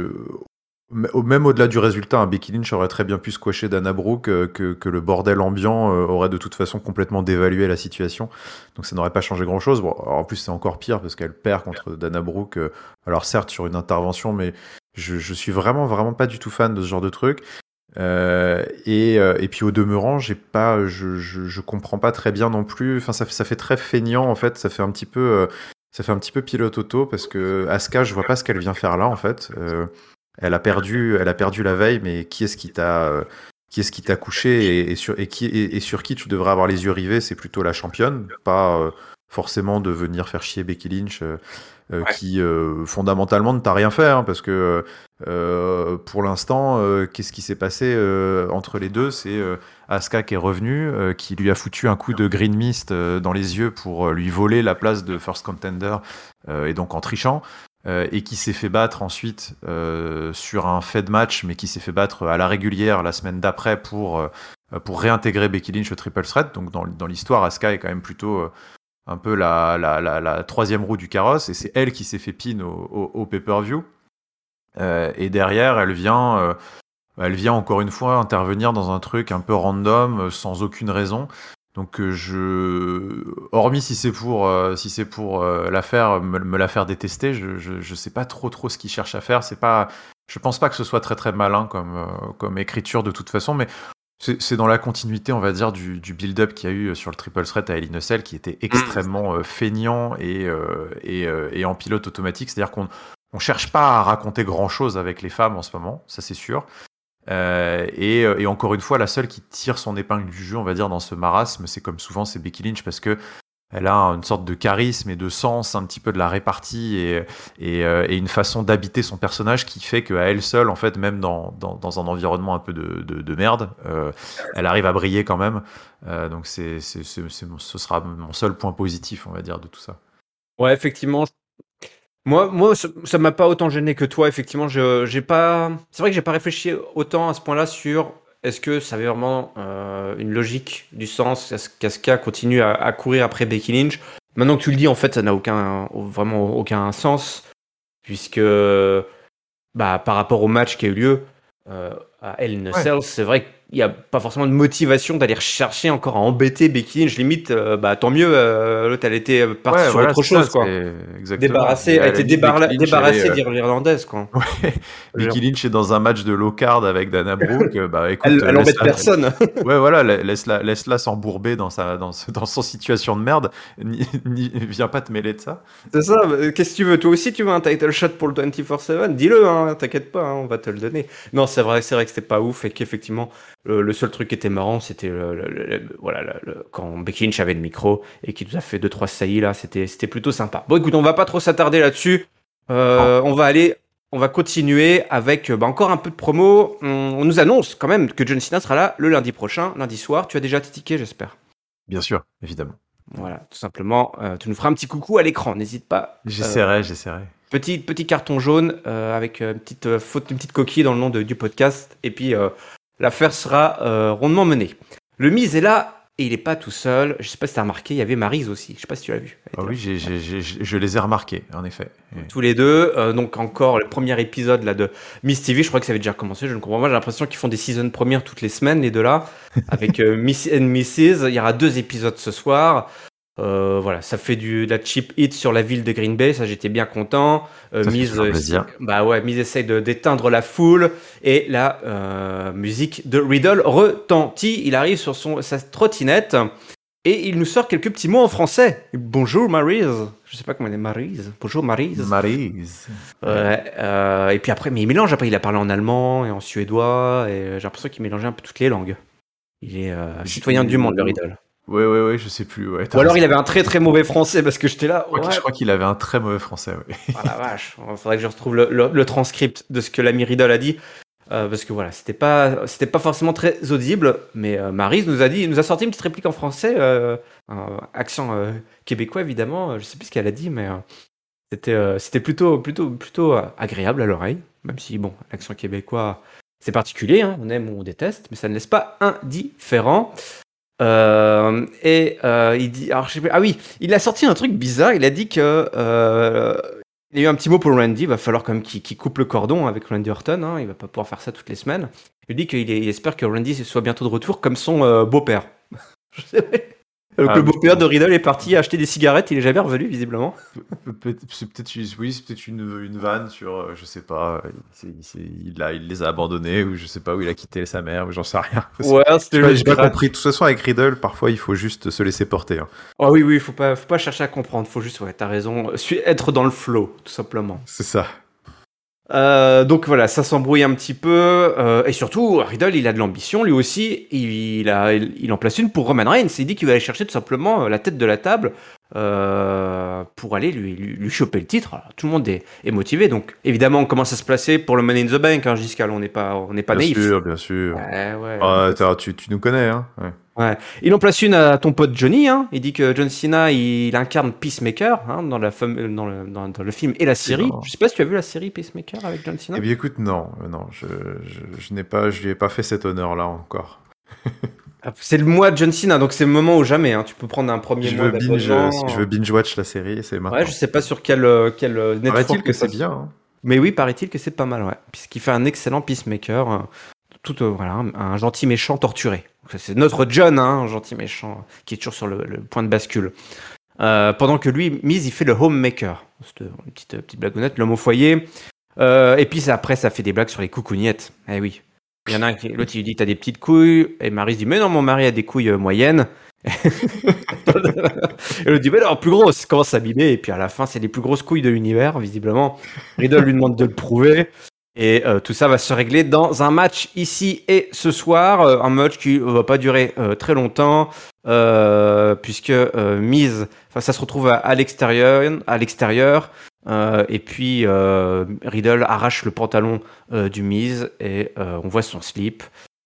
même au-delà du résultat, hein, Becky Lynch aurait très bien pu squasher Dana Brooke, euh, que, que le bordel ambiant euh, aurait de toute façon complètement dévalué la situation. Donc ça n'aurait pas changé grand-chose. Bon, alors, en plus, c'est encore pire parce qu'elle perd contre Dana Brooke. Euh, alors certes, sur une intervention, mais je, je suis vraiment, vraiment pas du tout fan de ce genre de truc. Euh, et, euh, et puis au demeurant, j'ai pas, je, je, je comprends pas très bien non plus. Enfin, ça, ça fait très feignant en fait. Ça fait un petit peu, euh, ça fait un petit peu pilote auto parce que Asuka, je vois pas ce qu'elle vient faire là en fait. Euh, elle a perdu, elle a perdu la veille, mais qui est-ce qui t'a, euh, qui est-ce qui t'a couché et, et sur et qui et, et sur qui tu devrais avoir les yeux rivés, c'est plutôt la championne, pas euh, forcément de venir faire chier Becky Lynch, euh, euh, Ouais. qui euh, fondamentalement ne t'a rien fait, hein, parce que euh, pour l'instant, euh, qu'est-ce qui s'est passé euh, entre les deux? C'est euh, Asuka qui est revenue, euh, qui lui a foutu un coup de green mist euh, dans les yeux pour euh, lui voler la place de first contender, euh, et donc en trichant. Euh, et qui s'est fait battre ensuite euh, sur un fait de match, mais qui s'est fait battre à la régulière la semaine d'après pour, euh, pour réintégrer Becky Lynch au Triple Threat. Donc dans, dans l'histoire, Asuka est quand même plutôt euh, un peu la, la, la, la troisième roue du carrosse, et c'est elle qui s'est fait pin au, au, au pay-per-view. Euh, et derrière, elle vient, euh, elle vient encore une fois intervenir dans un truc un peu random, euh, sans aucune raison. Donc euh, je, hormis si c'est pour, euh, si c'est pour euh, la faire, me, me la faire détester, je, je, je sais pas trop trop ce qu'ils cherchent à faire. C'est pas, je pense pas que ce soit très très malin comme, euh, comme écriture de toute façon, mais c'est, c'est dans la continuité, on va dire, du, du build-up qu'il y a eu sur le Triple Threat à Hell in a Cell, qui était extrêmement euh, feignant et, euh, et, euh, et en pilote automatique. C'est-à-dire qu'on on cherche pas à raconter grand-chose avec les femmes en ce moment, ça c'est sûr. Euh, et, et encore une fois, la seule qui tire son épingle du jeu, on va dire, dans ce marasme, c'est comme souvent, c'est Becky Lynch, parce que elle a une sorte de charisme et de sens un petit peu de la répartie et, et, et une façon d'habiter son personnage qui fait qu'à elle seule, en fait, même dans, dans, dans un environnement un peu de, de, de merde, euh, elle arrive à briller quand même. Euh, donc c'est, c'est, c'est, c'est, ce sera mon seul point positif, on va dire, de tout ça. Ouais, effectivement. Moi, moi, ça, ça m'a pas autant gêné que toi. Effectivement, je, j'ai pas. C'est vrai que j'ai pas réfléchi autant à ce point-là sur est-ce que ça avait vraiment euh, une logique, du sens, est-ce qu'Asuka continue à, à courir après Becky Lynch. Maintenant que tu le dis, en fait, ça n'a aucun, vraiment aucun sens, puisque bah, par rapport au match qui a eu lieu euh, à Hell in a Ouais. Cell, c'est vrai qu'il n'y a pas forcément de motivation d'aller chercher encore à embêter Becky Lynch. Limite, euh, bah, tant mieux, euh, l'autre, elle était partie Ouais, sur voilà, autre c'est ça, chose, quoi. c'est exactement. Débarrassée, Et elle à a la été limite, débarla- Becky Lynch, elle est, débarrassée euh, d'Ir- l'Irlandaise, quoi. Ouais, Genre, Becky Lynch est dans un match de low card avec Dana Brooke. euh, Bah écoute, Elle, euh, elle embête laisse-la, personne. ouais, voilà, la- laisse-la, laisse-la s'embourber dans sa, dans, ce- dans son situation de merde. Ni, ni- viens pas te mêler de ça. C'est ça, euh, qu'est-ce que tu veux? Toi aussi, tu veux un title shot pour le vingt-quatre sept? Dis-le, hein, t'inquiète pas, hein, on va te le donner. Non, c'est vrai, c'est vrai que c'était pas ouf et qu'effectivement, le, le seul truc qui était marrant, c'était le, le- le- le- voilà, le- le- quand Becky Lynch avait le micro et qu'il nous a fait deux trois saillies là, c'était, c'était plutôt sympa. Bon, écoute, on va pas trop s'attarder là-dessus. Euh, on va aller, on va continuer avec bah, encore un peu de promo. On, on nous annonce quand même que John Cena sera là le lundi prochain, lundi soir. Tu as déjà tes tickets, j'espère. Bien sûr, évidemment. Voilà, tout simplement. Euh, tu nous feras un petit coucou à l'écran, n'hésite pas. Euh, J'essaierai, j'essaierai. Petit, petit carton jaune euh, avec euh, une petite, euh, faute, une petite coquille dans le nom de- du podcast. Et puis, euh, l'affaire sera euh, rondement menée. Le Miz est là et il n'est pas tout seul. Je sais pas si tu as remarqué, il y avait Maryse aussi. Je sais pas si tu l'as vu. Elle Ah était oui, là. j'ai, j'ai, j'ai- j'ai- je les ai remarqués, en effet. Et- Tous les deux. Euh, donc, encore le premier épisode là, de Miss T V. Je crois que ça avait déjà commencé. Je ne comprends pas. J'ai l'impression qu'ils font des seasons premières toutes les semaines, les deux là. Avec euh, Miss and missus Il y aura deux épisodes ce soir. Euh, voilà, ça fait du, de la cheap hit sur la ville de Green Bay, ça j'étais bien content. Euh, Ça fait Miz, toujours euh, plaisir. bah ouais, Miz essaye de d'éteindre la foule et la euh, musique de Riddle retentit. Il arrive sur son sa trottinette et il nous sort quelques petits mots en français. Bonjour Maryse, je sais pas comment elle est Maryse. Bonjour Maryse. Maryse. Ouais, euh, et puis après, mais il mélange. Après, il a parlé en allemand et en suédois et j'ai l'impression qu'il mélangeait un peu toutes les langues. Il est euh, citoyen du monde, le Riddle. Ouais, ouais, ouais, je sais plus. Ouais, Ou alors il avait un très très mauvais français parce que j'étais là. Je crois, qu'il- Ouais. je crois qu'il avait un très mauvais français, ouais. Ah la vache. Il faudrait que je retrouve le, le- le transcript de ce que l'ami Riddle a dit. Euh, parce que voilà, c'était pas, c'était pas forcément très audible. Mais euh, Maryse nous a dit, nous a sorti une petite réplique en français, euh, un accent euh, québécois évidemment. Je sais plus ce qu'elle a dit, mais euh, c'était, euh, c'était plutôt, plutôt, plutôt euh, agréable à l'oreille. Même si bon, l'accent québécois, c'est particulier. Hein, on aime ou on déteste, mais ça ne laisse pas indifférent. Euh, et euh, il dit, alors je sais plus, ah oui, il a sorti un truc bizarre. Il a dit que euh, il y a eu un petit mot pour Randy. Il va falloir quand même qu'il, qu'il coupe le cordon avec Randy Orton. Hein, il va pas pouvoir faire ça toutes les semaines. Il dit qu'il est- il espère que Randy soit bientôt de retour comme son euh, beau-père. Je sais pas. Donc Ah, le mais- beau-père de Riddle est parti acheter des cigarettes. Il est jamais revenu visiblement. Pe- peut- C'est peut-être, une- oui, c'est peut-être une, une vanne sur, euh, je sais pas, il, c'est- c'est- il, a, il les a abandonnés, ou je sais pas, où il a quitté sa mère, ou j'en sais rien. Ouais, c'était J'ai pas, le j'ai pas pirate. compris. De toute façon, avec Riddle, parfois, il faut juste se laisser porter. Hein. Ah oui, oui, faut pas, faut pas chercher à comprendre. Faut juste, ouais, t'as raison, su- être dans le flow, tout simplement. C'est ça. Euh, donc voilà, ça s'embrouille un petit peu. Euh, et surtout, Riddle, il a de l'ambition, lui aussi. Il, a, il, il en place une pour Roman Reigns. Il dit qu'il va aller chercher tout simplement la tête de la table euh, pour aller lui, lui, lui choper le titre. Alors, tout le monde est, est motivé. Donc évidemment, on commence à se placer pour le Money in the Bank. Hein, Giscal, on n'est pas, on n'est pas Bien naïf. sûr, bien sûr. Ouais, ouais. Ah, tu, tu nous connais, hein. Ouais. Ouais. Il en place une à ton pote Johnny. Hein. Il dit que John Cena, il, il incarne Peacemaker hein, dans, la fam- dans, le, dans, dans le film et la série. Je sais pas si tu as vu la série Peacemaker avec John Cena. Eh bien, écoute, non, non, je, je, je n'ai pas, je lui ai pas fait cet honneur-là encore. C'est le mois de John Cena, donc c'est le moment ou jamais. Hein. Tu peux prendre un premier je mois veux binge, d'abonnement. Si je veux binge-watch la série, c'est maintenant. Ouais, je sais pas sur quel, quel network. Paraît-il que c'est bien. Hein. Mais oui, paraît-il que c'est pas mal, ouais. Puisqu'il fait un excellent Peacemaker. Euh, tout, euh, voilà, un, un gentil méchant torturé. C'est notre John, hein, un gentil méchant, qui est toujours sur le, le point de bascule. Euh, pendant que lui, Miz, il fait le homemaker. C'est une petite, petite blagounette, l'homme au foyer. Euh, et puis ça, après, ça fait des blagues sur les coucougnettes. Eh oui. Il y en a un qui, l'autre, il lui dit t'as des petites couilles. Et Marie se dit mais non, mon mari a des couilles euh, moyennes. Et l'autre dit mais non, plus grosse. Commence à s'abîmer. Et puis à la fin, c'est les plus grosses couilles de l'univers, visiblement. Riddle lui demande de le prouver. Et euh, tout ça va se régler dans un match ici et ce soir. Euh, un match qui va pas durer euh, très longtemps. Euh, puisque euh, Miz, enfin ça se retrouve à, à l'extérieur, à l'extérieur, euh, et puis euh, Riddle arrache le pantalon euh, du Miz et euh, on voit son slip.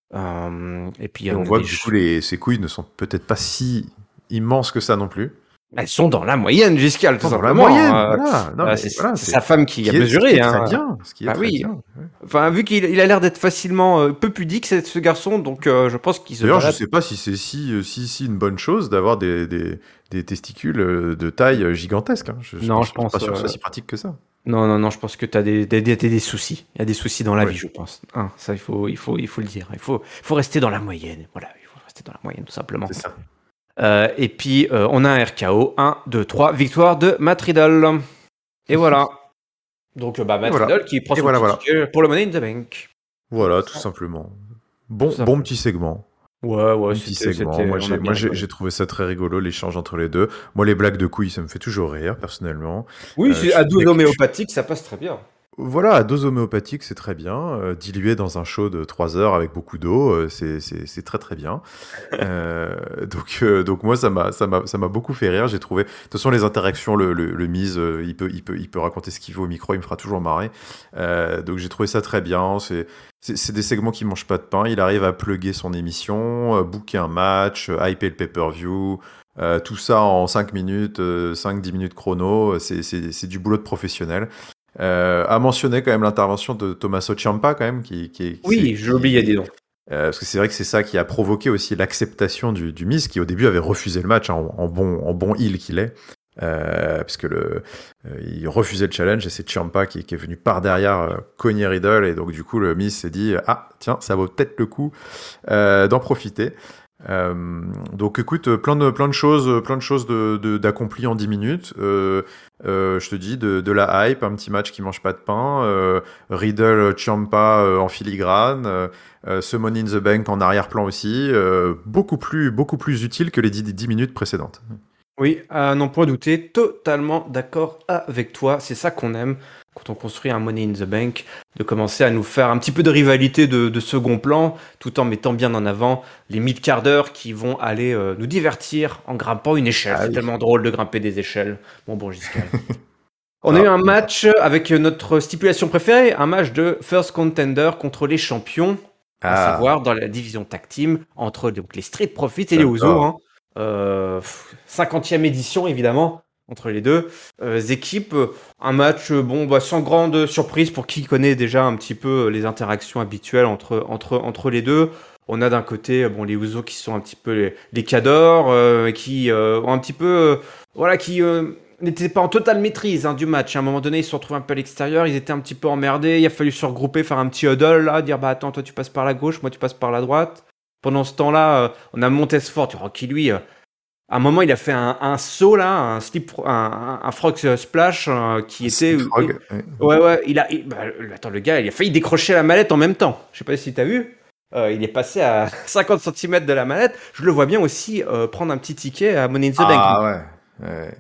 Euh, et puis et on, on voit que du coup les, ses couilles ne sont peut-être pas si immenses que ça non plus. Elles sont dans la moyenne, Giscal, tout dans simplement. La moyenne, euh, voilà. Non, euh, mais c'est, voilà, c'est c'est sa femme qui, qui a est, mesuré. Ce qui est hein. très bien. Ce qui est bah très oui. bien. Ouais. Enfin, vu qu'il il a l'air d'être facilement euh, peu pudique, ce, ce garçon, donc euh, je pense qu'il se. D'ailleurs, balade... je sais pas si c'est si, si, si une bonne chose d'avoir des, des, des testicules de taille gigantesque. Hein. Je, non, je, je pense pas sûr euh... que ce soit si pratique que ça. Non, non, non, je pense que tu as des, des, des, des soucis. Il y a des soucis dans la ouais. vie, je pense. Hein, ça, il faut, il, faut, il faut le dire. Il faut, il faut rester dans la moyenne. Voilà, il faut rester dans la moyenne, tout simplement. C'est ça. Euh, et puis, euh, on a un R K O. un, deux, trois. Victoire de Matt Riddle. Et voilà. Donc, bah, Matt voilà. Riddle qui prend son voilà, petit voilà. ticket pour le Money in the Bank. Voilà, tout simplement. Bon, tout bon petit segment. Ouais, ouais, bon petit segment. Moi, j'ai, moi j'ai, j'ai trouvé ça très rigolo, l'échange entre les deux. Moi, les blagues de couilles, ça me fait toujours rire, personnellement. Oui, euh, c'est à dose homéopathique, je... ça passe très bien. Voilà, à dose homéopathique, c'est très bien. Euh, dilué dans un show de trois heures avec beaucoup d'eau, euh, c'est, c'est, c'est très très bien. euh, donc, euh, donc moi, ça m'a, ça, m'a, ça m'a beaucoup fait rire. J'ai trouvé... De toute façon, les interactions, le, le, le Miz, euh, il, peut, il, peut, il peut raconter ce qu'il veut au micro, il me fera toujours marrer. Euh, donc j'ai trouvé ça très bien. C'est, c'est, c'est des segments qui ne mangent pas de pain. Il arrive à plugger son émission, euh, booker un match, euh, hyper le pay-per-view... Euh, tout ça en cinq minutes, euh, cinq dix minutes chrono, c'est, c'est, c'est du boulot de professionnel. Euh, à mentionner quand même l'intervention de Tommaso Ciampa quand même qui, qui, qui oui j'ai oublié dis donc euh, parce que c'est vrai que c'est ça qui a provoqué aussi l'acceptation du, du Miz qui au début avait refusé le match hein, en, en bon en bon heel qu'il est euh, puisque le euh, il refusait le challenge et c'est Ciampa qui, qui est venu par derrière euh, cogner Riddle et donc du coup le Miz s'est dit ah tiens ça vaut peut-être le coup euh, d'en profiter. Euh, donc écoute, plein de, plein de choses, plein de choses de, de, d'accompli en dix minutes. Euh, euh, je te dis, de, de la hype, un petit match qui mange pas de pain, euh, Riddle, Ciampa euh, en filigrane, euh, ce Money in the Bank en arrière-plan aussi, euh, beaucoup plus, beaucoup plus utile que les dix minutes précédentes. Oui, à n'en point douter, totalement d'accord avec toi, c'est ça qu'on aime. Quand on construit un Money in the Bank, de commencer à nous faire un petit peu de rivalité de, de second plan, tout en mettant bien en avant les mid-carders qui vont aller euh, nous divertir en grimpant une échelle. Ah, c'est oui. Tellement drôle de grimper des échelles. Bon, bon, Giscal. On ah, a eu un match avec notre stipulation préférée, un match de First Contender contre les champions, ah. à savoir dans la division tag team, entre donc, les Street Profits et les Usos. Hein. Euh, cinquantième édition, évidemment. Entre les deux euh, équipes, un match bon bah sans grande surprise pour qui connaît déjà un petit peu les interactions habituelles entre entre entre les deux. On a d'un côté bon les Usos qui sont un petit peu les, les cadors euh, qui euh, ont un petit peu euh, voilà qui euh, n'étaient pas en totale maîtrise hein, du match. À un moment donné, ils se sont retrouvés un peu à l'extérieur, ils étaient un petit peu emmerdés. Il a fallu se regrouper, faire un petit huddle là, dire bah attends toi tu passes par la gauche, moi tu passes par la droite. Pendant ce temps-là, euh, on a Montesfort qui lui euh, à un moment, il a fait un, un saut là, un slip, un, un frog splash euh, qui un était. Frog, ouais. ouais, ouais. Il a. Il, bah, attends, le gars, il a failli décrocher la mallette en même temps. Je sais pas si t'as vu. Euh, il est passé à cinquante centimètres de la mallette. Je le vois bien aussi euh, prendre un petit ticket à Money in the Bank. Ah ouais. ouais.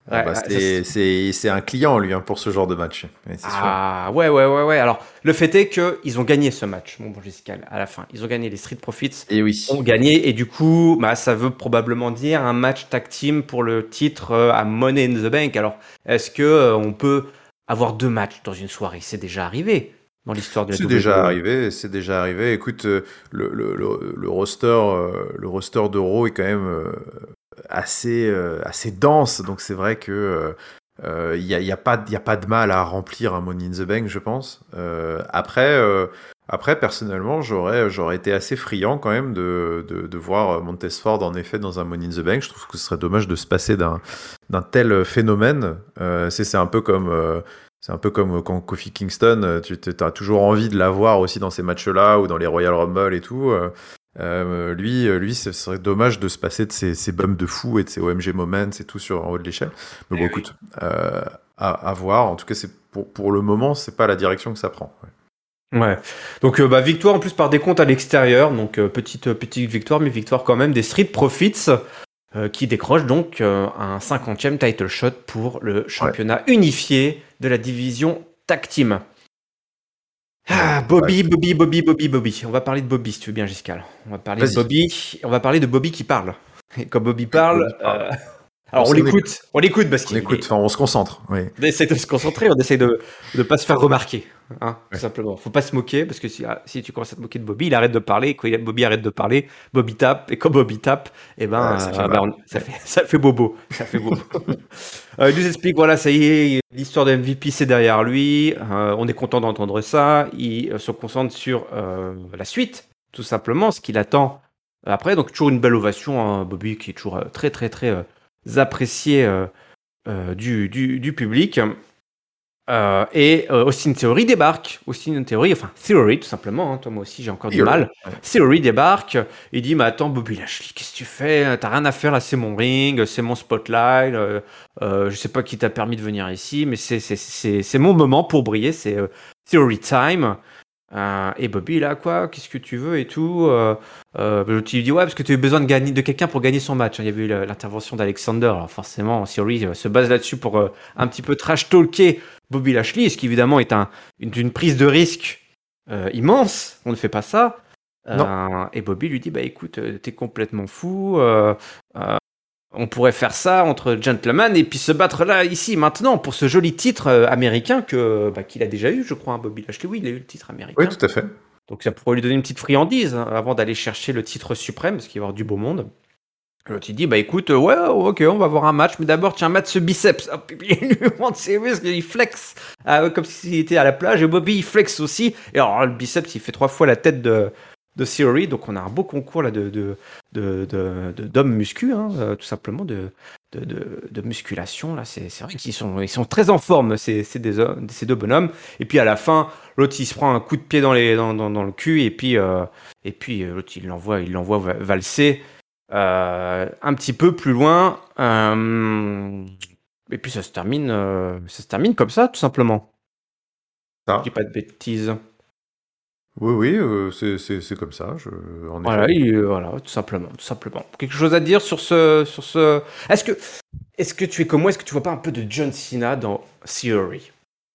Ah Ouais, bah, ouais, ça, c'est, c'est, c'est un client, lui, hein, pour ce genre de match. Ouais, c'est sûr. Ah ouais ouais ouais ouais. Alors le fait est que ils ont gagné ce match, mon bon Giscal, à la fin. Ils ont gagné, les Street Profits Et oui. ont gagné et du coup, bah ça veut probablement dire un match tag team pour le titre euh, à Money in the Bank. Alors est-ce que euh, on peut avoir deux matchs dans une soirée? C'est déjà arrivé dans l'histoire de la C'est déjà W W E. arrivé, c'est déjà arrivé. Écoute, euh, le, le, le, le roster, euh, le roster de Raw est quand même euh, assez, euh, assez dense, donc c'est vrai que il euh, n'y a, y a, pas, y a pas de mal à remplir un Money in the Bank, je pense. Euh, après, euh, après, personnellement, j'aurais, j'aurais été assez friand quand même de, de, de voir Montez-Ford en effet dans un Money in the Bank. Je trouve que ce serait dommage de se passer d'un, d'un tel phénomène. Euh, c'est, c'est un peu comme... euh, c'est un peu comme quand Kofi Kingston, euh, tu as toujours envie de l'avoir aussi dans ces matchs-là ou dans les Royal Rumble et tout. Euh, euh, lui, euh, lui, ce serait dommage de se passer de ces, ces bumps de fou et de ces O M G Moments et tout sur en haut de l'échelle. Mais bon, Eh oui. écoute, euh, à, à voir. En tout cas, c'est pour, pour le moment, c'est pas la direction que ça prend. Ouais. Ouais. Donc euh, bah, victoire en plus par décompte à l'extérieur, donc euh, petite euh, petite victoire, mais victoire quand même des Street Profits euh, qui décrochent donc euh, un cinquantième title shot pour le Ouais. championnat unifié de la division tag team. Ah, Euh, Bobby, ouais. Bobby, Bobby, Bobby, Bobby. On va parler de Bobby si tu veux bien, Giscal. On va parler de Vas-y. Bobby. On va parler de Bobby qui parle. Et quand Bobby Oui, parle, Bobby parle. euh, On, alors on on écoute. l'écoute, on l'écoute parce On qu'il écoute. est. Enfin, on se concentre. Oui. On essaie de se concentrer, on essaie de ne pas se faire remarquer, hein, tout Ouais. simplement. Faut pas se moquer parce que si, ah, si tu commences à te moquer de Bobby, il arrête de parler. Quand il- Bobby arrête de parler, Bobby tape. Et quand Bobby tape, eh Euh, ben, ça fait euh, ben, mal. on- ça Ouais. fait, ça fait bobo, ça fait bobo. Euh, il nous explique, voilà, ça y est, l'histoire de M V P c'est derrière lui. Euh, on est content d'entendre ça. Il euh, se concentre sur euh, la suite, tout simplement, ce qu'il attend après. Donc toujours une belle ovation, hein, Bobby qui est toujours euh, très très très euh, apprécié euh, euh, du, du, du public. Euh, et euh, Austin Theory débarque. Austin Theory, enfin Theory tout simplement, hein, toi moi aussi j'ai encore du Theory. mal. Ouais. Theory débarque, il dit mais attends Bobby Lashley, qu'est-ce que tu fais? T'as rien à faire là, c'est mon ring, c'est mon spotlight, euh, euh, je sais pas qui t'a permis de venir ici, mais c'est, c'est, c'est, c'est mon moment pour briller, c'est euh, Theory time. Euh, et Bobby là quoi, qu'est-ce que tu veux et tout. Euh, euh, l'autre, il lui dit ouais parce que tu as eu besoin de, gagner, de quelqu'un pour gagner son match, hein. Il y avait eu la- l'intervention d'Alexander, alors forcément Theory euh, se base là-dessus pour euh, un petit peu trash talker Bobby Lashley, ce qui évidemment est un, une, une prise de risque euh, immense. On ne fait pas ça. Non. Euh, et Bobby lui dit bah écoute, euh, t'es complètement fou. euh, euh, on pourrait faire ça entre gentlemen et puis se battre là ici maintenant pour ce joli titre euh, américain que bah, qu'il a déjà eu, je crois, hein, Bobby Lashley. Oui, il a eu le titre Oui, américain. tout à fait. Donc ça pourrait lui donner une petite friandise, hein, avant d'aller chercher le titre suprême parce qu'il va y avoir du beau monde. L'autre il dit bah écoute, euh, ouais, ok, on va avoir un match, mais d'abord tiens, mate ce biceps. Hop, et puis il lui montre ses muscles, il flex euh, comme s'il était à la plage, et Bobby il flex aussi. Et alors le biceps il fait trois fois la tête de, de Theory, donc on a un beau concours là de, de, de, de- de- d'hommes muscu, hein, euh, tout simplement de, de, de, de musculation. Là, c'est, c'est vrai qu'ils sont, ils sont très en forme, ces, ces, des hommes- ces deux bonhommes. Et puis à la fin, l'autre il se prend un coup de pied dans, les, dans, dans, dans le cul, et puis, euh, et puis euh, l'autre il l'envoie, il l'envoie va- valser. Euh, un petit peu plus loin, euh, et puis ça se termine, euh, ça se termine comme ça, tout simplement. Je dis Ça. pas de bêtises. Oui, oui, euh, c'est, c'est, c'est comme ça, je... en Voilà, effet. et, euh, voilà, tout simplement, tout simplement. Quelque chose à dire sur ce, sur ce. Est-ce que, est-ce que tu es comme moi? Est-ce que tu vois pas un peu de John Cena dans Theory?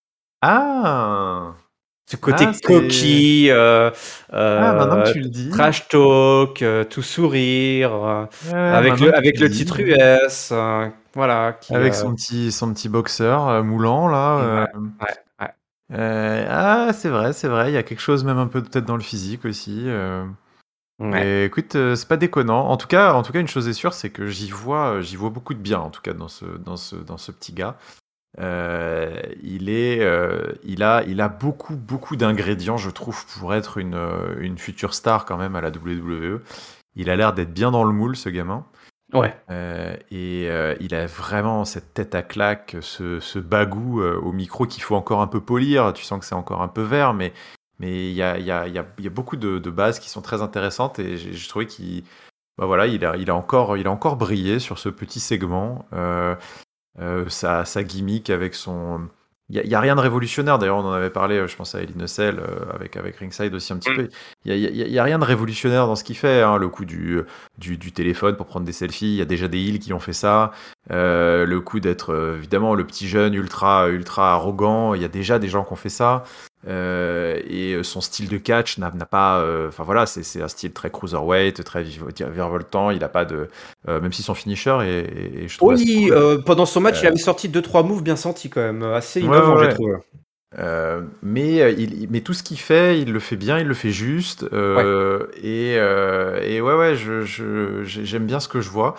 Ah! Ce Ah, côté c'est... coquille, euh, Ah, maintenant que euh, tu le dis. trash talk, euh, tout sourire, euh, Ouais, avec maintenant le, que tu avec le le dis. titre U S, euh, voilà, qui. Avec euh, son petit, son petit boxeur euh, moulant, ouais, là. euh, ouais, ouais. euh, ah, c'est vrai, c'est vrai. Il y a quelque chose même un peu peut-être dans le physique aussi. euh. Ouais. Mais écoute, euh, c'est pas déconnant. En tout cas, en tout cas, une chose est sûre, c'est que j'y vois, euh, j'y vois beaucoup de bien, en tout cas, dans ce, dans ce, dans ce petit gars. Euh, il est, euh, il a, il a beaucoup, beaucoup d'ingrédients, je trouve, pour être une, euh, une future star quand même à la W W E. Il a l'air d'être bien dans le moule, ce gamin. Ouais. Euh, et euh, il a vraiment cette tête à claque, ce, ce bagou euh, au micro qu'il faut encore un peu polir. Tu sens que c'est encore un peu vert, mais mais il y a, il y a, il y a, il y a beaucoup de, de bases qui sont très intéressantes et j'ai j'ai trouvé qu'il bah voilà, il a, il a encore, il a encore brillé sur ce petit segment. Euh, euh, sa, sa gimmick avec son, Il n'y a, a rien de révolutionnaire. D'ailleurs, on en avait parlé, je pense à Ellie Nussel, euh, avec, avec Ringside aussi un petit mm. peu. Il n'y a, a, a rien de révolutionnaire dans ce qu'il fait. Hein. Le coup du, du, du téléphone pour prendre des selfies, il y a déjà des heels qui ont fait ça. Euh, le coup d'être, euh, évidemment, le petit jeune ultra, ultra arrogant, il y a déjà des gens qui ont fait ça. Euh, et son style de catch n'a, n'a pas, enfin euh, voilà, c'est, c'est un style très cruiserweight, très virevoltant. Il a pas de, euh, même si son finisher est, est je trouve. Oui, cool. euh, pendant son match, euh, il avait sorti deux trois moves bien sentis quand même, assez innovants, ouais, ouais, j'ai trouvé. Euh, mais, il, mais tout ce qu'il fait, il le fait bien, il le fait juste. Euh, ouais. Et, euh, et ouais, ouais, je, je, j'aime bien ce que je vois.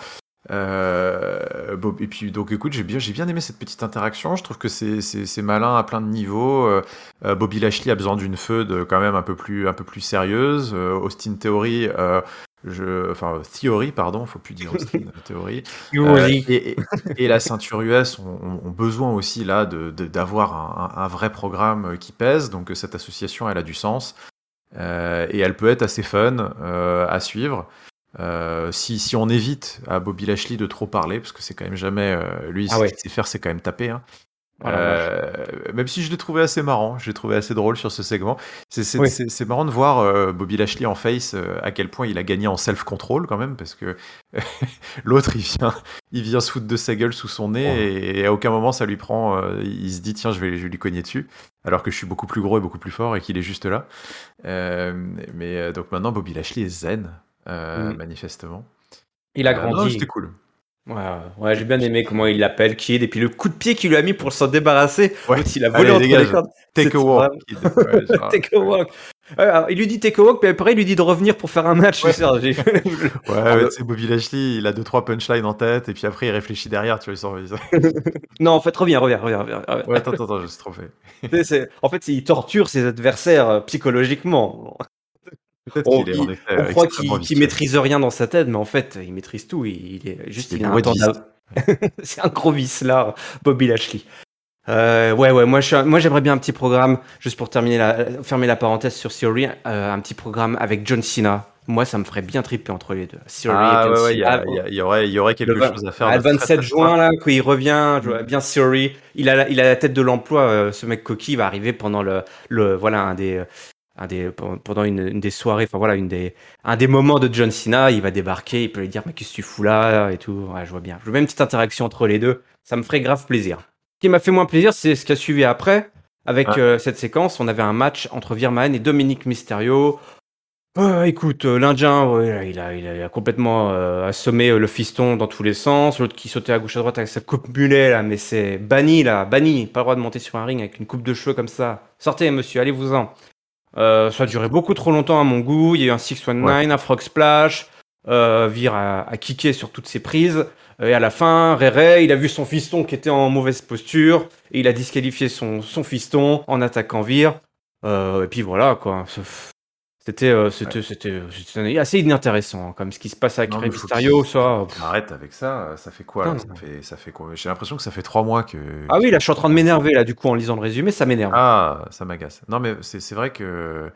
Euh, bon, et puis donc écoute, j'ai bien, j'ai bien aimé cette petite interaction. Je trouve que c'est, c'est, c'est malin à plein de niveaux. Euh, Bobby Lashley a besoin d'une feud quand même un peu plus, un peu plus sérieuse. Euh, Austin Theory, euh, je, enfin Theory, pardon, faut plus dire Austin Theory. Euh, et, et, et la ceinture U S ont, ont besoin aussi là de, de, d'avoir un, un, un vrai programme qui pèse. Donc cette association, elle a du sens euh, et elle peut être assez fun euh, à suivre. Euh, si, si on évite à Bobby Lashley de trop parler, parce que c'est quand même jamais euh, lui, ah ce ouais. qu'il sait faire, c'est quand même taper. Hein. Oh euh, même si je l'ai trouvé assez marrant, je l'ai trouvé assez drôle sur ce segment. C'est, c'est, oui. c'est, c'est marrant de voir euh, Bobby Lashley en face, euh, à quel point il a gagné en self-control quand même, parce que l'autre il vient, il vient se foutre de sa gueule sous son nez, ouais. et, et à aucun moment ça lui prend. Euh, il se dit tiens, je vais, je vais lui cogner dessus, alors que je suis beaucoup plus gros et beaucoup plus fort et qu'il est juste là. Euh, mais euh, donc maintenant Bobby Lashley est zen. Euh, mm. Manifestement. Il a euh, grandi. Non, c'était cool. Ouais, ouais, j'ai bien aimé comment il l'appelle Kid, et puis le coup de pied qu'il lui a mis pour s'en débarrasser. Ouais. Il a volé Allez, entre les cordes. Take a walk. Kid. Ouais, genre, take a walk. Ouais, alors, il lui dit take a walk, puis après il lui dit de revenir pour faire un match. Ouais, ça, ouais, ouais, tu sais, Bobby Lashley, il a deux trois punchlines en tête, et puis après il réfléchit derrière, tu vois, il s'en Non, en fait, reviens, reviens, reviens. reviens. Ouais, attends, attends, je suis trop fait. c'est, c'est... En fait, il torture ses adversaires euh, psychologiquement. Peut-être on, qu'il est, il, en effet, on croit qu'il, qu'il maîtrise rien dans sa tête, mais en fait, il maîtrise tout. Il, il est juste, c'est il a un temps C'est un gros vice là, Bobby Lashley. Euh, ouais, ouais, moi, je, moi, j'aimerais bien un petit programme, juste pour terminer la, fermer la parenthèse sur Theory, euh, un petit programme avec John Cena. Moi, ça me ferait bien triper entre les deux. Theory ah, et John ouais, Cena. Il ouais, y, y, y, aurait, y aurait quelque le, chose à faire. Ah, le vingt-sept juin, là, quand il revient, je vois bien Theory. Il a, il a la tête de l'emploi, euh, ce mec coquille, il va arriver pendant le, le voilà, un des. Un des, pendant une, une des soirées, enfin voilà, une des, un des moments de John Cena, il va débarquer, il peut lui dire mais qu'est-ce que tu fous là et tout. Ouais, je vois bien. Je veux bien une petite interaction entre les deux, ça me ferait grave plaisir. Ce qui m'a fait moins plaisir, c'est ce qui a suivi après, avec ah. euh, cette séquence. On avait un match entre Virman et Dominic Mysterio. Euh, écoute, euh, l'Indien, ouais, il, a, il, a, il a complètement euh, assommé euh, le fiston dans tous les sens. L'autre qui sautait à gauche à droite avec sa coupe mulet là, mais c'est banni là, banni. Pas le droit de monter sur un ring avec une coupe de cheveux comme ça. Sortez, monsieur, allez-vous-en. Euh, ça a duré beaucoup trop longtemps à mon goût. Il y a eu un six cent dix-neuf, ouais. un Frog Splash. Euh, Vir a, a kické sur toutes ses prises. Et à la fin, Ray Ray, il a vu son fiston qui était en mauvaise posture. Et il a disqualifié son, son fiston en attaquant Vir. Euh, et puis voilà, quoi. C'était, euh, c'était, ouais. c'était, c'était assez inintéressant, hein, comme ce qui se passe avec Rey Mysterio. Ça... Arrête avec ça, ça fait quoi, là, ça, fait, ça fait quoi J'ai l'impression que ça fait trois mois que... Ah oui, là, je suis en train de m'énerver, là, du coup, en lisant le résumé, ça m'énerve. Ah, ça m'agace. Non, mais c'est, c'est vrai que...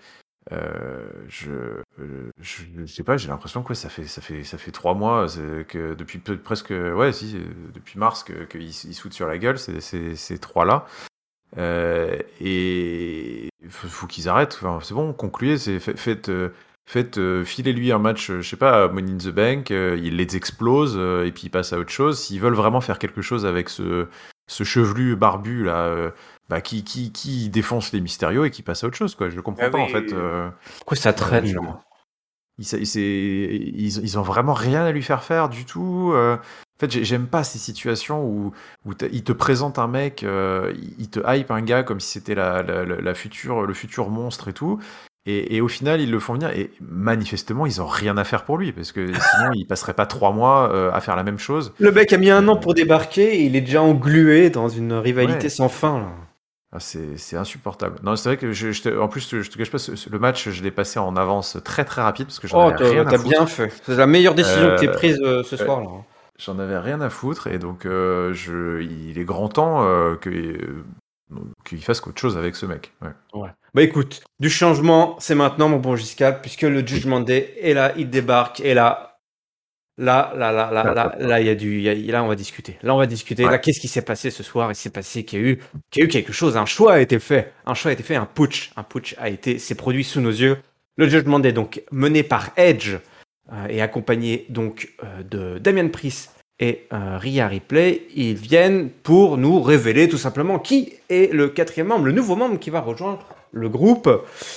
Euh, je, je, je sais pas, j'ai l'impression que ouais, ça fait ça fait ça fait trois mois que depuis peu, presque ouais si depuis mars que qu'ils ils se foutent sur la gueule ces ces, ces trois là euh, et faut, faut qu'ils arrêtent. Enfin, c'est bon, concluez, c'est fait, faites faites euh, filez-lui un match, je sais pas, Money in the Bank, euh, il les explose euh, et puis il passe à autre chose. S'ils veulent vraiment faire quelque chose avec ce ce chevelu barbu là. Euh, Bah, qui, qui, qui défonce les Mysterio et qui passe à autre chose, quoi. Je le comprends ah pas, oui. en fait. Euh, Pourquoi ça traîne, euh, genre ils, c'est, ils, ils ont vraiment rien à lui faire faire du tout. Euh, en fait, j'aime pas ces situations où, où ils te présentent un mec, euh, ils te hype un gars comme si c'était la, la, la future, le futur monstre et tout. Et, et au final, ils le font venir. Et manifestement, ils ont rien à faire pour lui. Parce que sinon, il passerait pas trois mois euh, à faire la même chose. Le mec a mis un an pour débarquer et il est déjà englué dans une rivalité ouais. sans fin, là. Ah, c'est, c'est insupportable. Non, c'est vrai que je, je te, en plus, je te cache pas, ce, ce, le match, je l'ai passé en avance très très rapide parce que j'en oh, avais rien t'as à foutre. bien fait. C'est la meilleure décision euh, que t'aies prise euh, ce euh, soir là. J'en avais rien à foutre et donc euh, je, il est grand temps euh, que, euh, qu'il fasse autre chose avec ce mec. Ouais. Ouais. Bah écoute, du changement, c'est maintenant mon bon Giscard, puisque le Judgment Day est là, il débarque et là, Là, là, là, là, Ah, là, top. là, il y a du, il y a- là, on va discuter. Là, on va discuter. Ouais. Là, qu'est-ce qui s'est passé ce soir? Il s'est passé qu'il y a eu, qu'il y a eu quelque chose. Un choix a été fait. Un choix a été fait. Un putsch. Un putsch a été, s'est produit sous nos yeux. Le Judgment Day, donc mené par Edge euh, et accompagné donc euh, de Damian Priest et euh, Rhea Ripley, ils viennent pour nous révéler tout simplement qui est le quatrième membre, le nouveau membre qui va rejoindre le groupe.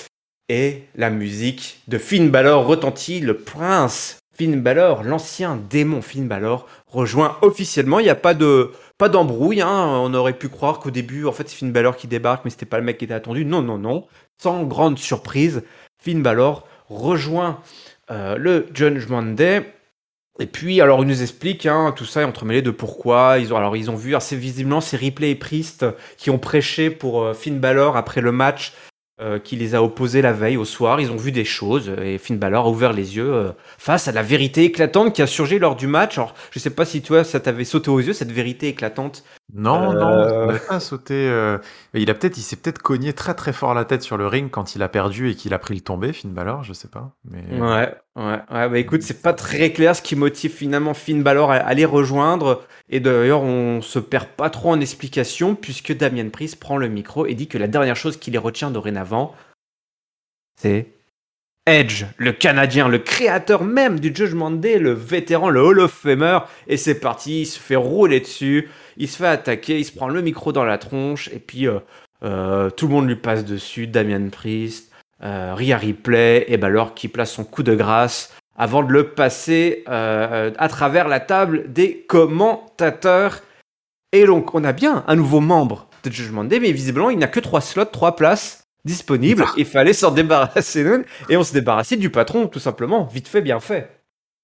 Et la musique de Finn Balor retentit. Le prince Finn Balor, l'ancien démon Finn Balor, rejoint officiellement. Il n'y a pas de pas d'embrouille. Hein. On aurait pu croire qu'au début, en fait, c'est Finn Balor qui débarque, mais c'était pas le mec qui était attendu. Non, non, non. Sans grande surprise, Finn Balor rejoint euh, le Judgment Day. Et puis, alors, il nous explique, hein, tout ça est entremêlé de pourquoi. Ils ont, alors, ils ont vu assez visiblement, c'est Ripley et Priest qui ont prêché pour euh, Finn Balor après le match euh, qui les a opposés la veille au soir. Ils ont vu des choses et Finn Balor a ouvert les yeux euh, face à la vérité éclatante qui a surgi lors du match. Alors, je sais pas si toi, ça t'avait sauté aux yeux, cette vérité éclatante. Non, non, ça Euh, m'avait pas sauté. euh, mais Il a peut-être, il s'est peut-être cogné très très fort la tête sur le ring quand il a perdu et qu'il a pris le tombé, Finn Balor, je sais pas. Mais Ouais, ouais, ouais, bah écoute, c'est pas très clair ce qui motive finalement Finn Balor à, à les rejoindre. Et d'ailleurs, on se perd pas trop en explications puisque Damian Priest prend le micro et dit que la dernière chose qui les retient dorénavant, c'est Edge, le Canadien, le créateur même du Judgment Day, le vétéran, le Hall of Famer. Et c'est parti, il se fait rouler dessus, il se fait attaquer, il se prend le micro dans la tronche et puis euh, euh, tout le monde lui passe dessus, Damian Priest. Euh, Rhea Ripley et Balor qui place son coup de grâce avant de le passer euh, à travers la table des commentateurs. Et donc on a bien un nouveau membre de Judgment Day, mais visiblement il n'y a que trois slots, trois places disponibles. Il fallait s'en débarrasser d'une et on se débarrassait du patron tout simplement. Vite fait, bien fait.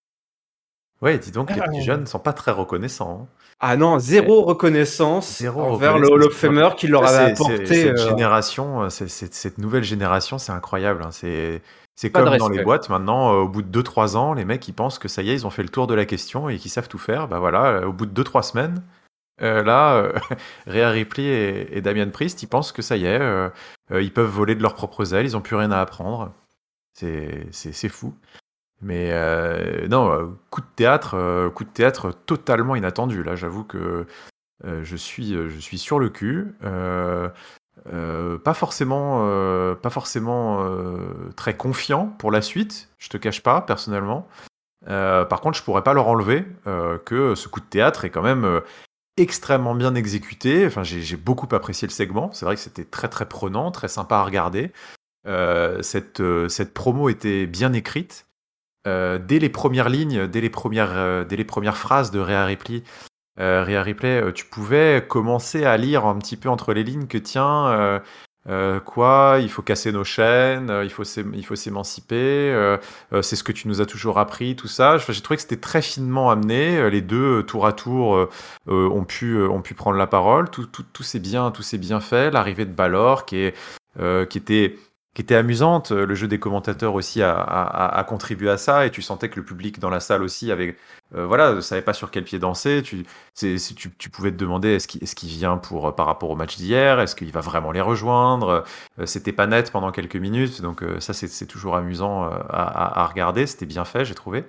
ouais, dis donc, les petits jeunes sont pas très reconnaissants. hein. Ah non, zéro reconnaissance Zéro envers le Hall reconnaissance. of Famer qui leur Ça, avait c'est, c'est- apporté cette euh, génération, euh, c'est, c'est- cette nouvelle génération, c'est incroyable. hein. C'est, c'est pas de comme dans les respect. boîtes maintenant, euh, au bout de deux trois ans, les mecs ils pensent que ça y est, ils ont fait le tour de la question et qu'ils savent tout faire. Bah voilà, euh, au bout de deux trois semaines, euh, là, euh, Rhea Ripley et, et Damian Priest, ils pensent que ça y est, euh, euh, ils peuvent voler de leurs propres ailes, ils ont plus rien à apprendre. C'est, c'est, c'est fou. Mais euh, non, euh, coup de théâtre, euh, coup de théâtre totalement inattendu. Là, j'avoue que euh, je suis, euh, je suis sur le cul. Euh, euh, pas forcément, euh, pas forcément euh, très confiant pour la suite. Je te cache pas, personnellement. Euh, par contre, je pourrais pas leur enlever euh, que ce coup de théâtre est quand même euh, extrêmement bien exécuté. Enfin, j'ai, j'ai beaucoup apprécié le segment. C'est vrai que c'était très très prenant, très sympa à regarder. Euh, cette, euh, cette promo était bien écrite. Euh, dès les premières lignes, dès les premières, euh, dès les premières phrases de Rhea Ripley, euh, Rhea Ripley, euh, tu pouvais commencer à lire un petit peu entre les lignes que tiens, euh, euh, quoi, il faut casser nos chaînes, euh, il faut s'ém- il faut s'émanciper, euh, euh, c'est ce que tu nous as toujours appris, tout ça. Enfin, j'ai trouvé que c'était très finement amené. euh, Les deux, euh, tour à tour, euh, euh, ont pu, euh, ont pu prendre la parole. Tout, tout, tout s'est bien, tout s'est bien fait. L'arrivée de Balor, qui est, euh, qui était qui était amusante. Le jeu des commentateurs aussi a, a- a contribué à ça, et tu sentais que le public dans la salle aussi avait, euh, voilà, ne savait pas sur quel pied danser. Tu, c'est- c'est- tu, tu pouvais te demander est-ce qu'il, est-ce qu'il vient pour, par rapport au match d'hier, est-ce qu'il va vraiment les rejoindre. Euh, C'était pas net pendant quelques minutes, donc euh, ça c'est, c'est toujours amusant euh, à, à- à regarder. C'était bien fait, j'ai trouvé.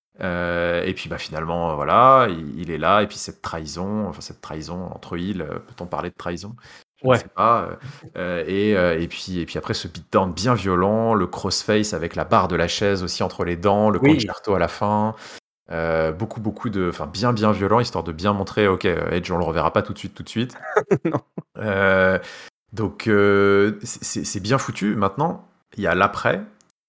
Euh, et puis bah finalement, euh, voilà, il, il est là, et puis cette trahison, enfin cette trahison entre îles, euh, peut-on parler de trahison? Je ne Ouais. sais pas. euh, euh, et, euh, et, puis, et puis après ce beatdown bien violent, le crossface avec la barre de la chaise aussi entre les dents, le Oui. concerto à la fin, euh, beaucoup beaucoup de, enfin bien bien violent, histoire de bien montrer, ok, Edge on le reverra pas tout de suite tout de suite. Non. Euh, donc euh, c'est c'est- c'est bien foutu. Maintenant, il y a l'après,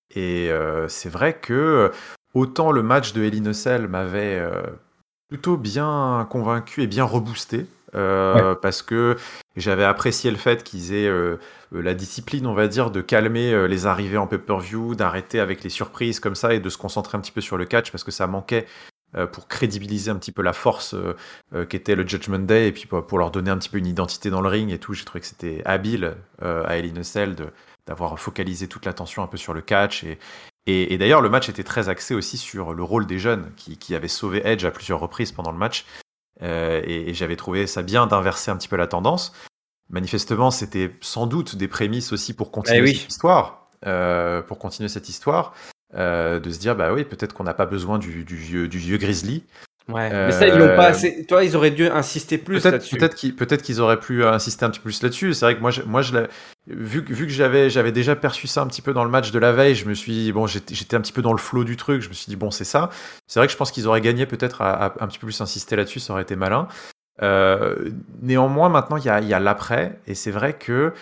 et euh, c'est vrai que autant le match de Hell in a Cell m'avait euh, plutôt bien convaincu et bien reboosté, euh, parce que j'avais apprécié le fait qu'ils aient euh, euh, la discipline, on va dire, de calmer euh, les arrivées en pay-per-view, d'arrêter avec les surprises comme ça et de se concentrer un petit peu sur le catch, parce que ça manquait euh, pour crédibiliser un petit peu la force euh, euh, qu'était le Judgment Day, et puis pour, pour leur donner un petit peu une identité dans le ring et tout. J'ai trouvé que c'était habile euh, à Hell in a Cell de, d'avoir focalisé toute l'attention un peu sur le catch. Et, et, et d'ailleurs, le match était très axé aussi sur le rôle des jeunes qui, qui avaient sauvé Edge à plusieurs reprises pendant le match. Euh, et, et j'avais trouvé ça bien d'inverser un petit peu la tendance. Manifestement, c'était sans doute des prémices aussi pour continuer Eh oui. cette histoire. euh, pour continuer cette histoire. euh, de se dire bah oui, peut-être qu'on n'a pas besoin du, du vieux du vieux Grizzly. Ouais, Euh, mais ça, ils l'ont pas assez. Toi, ils auraient dû insister plus Peut-être, là-dessus. peut-être qu'ils, peut-être qu'ils auraient pu insister un petit peu plus là-dessus. C'est vrai que moi, je, moi, je l'ai, vu, que- vu que j'avais, j'avais déjà perçu ça un petit peu dans le match de la veille, je me suis dit, bon, j'étais, j'étais un petit peu dans le flow du truc. Je me suis dit, bon, c'est ça. C'est vrai que je pense qu'ils auraient gagné peut-être à, à un petit peu plus insister là-dessus. Ça aurait été malin. Euh, néanmoins, maintenant, il y a, il y a l'après. Et c'est vrai que,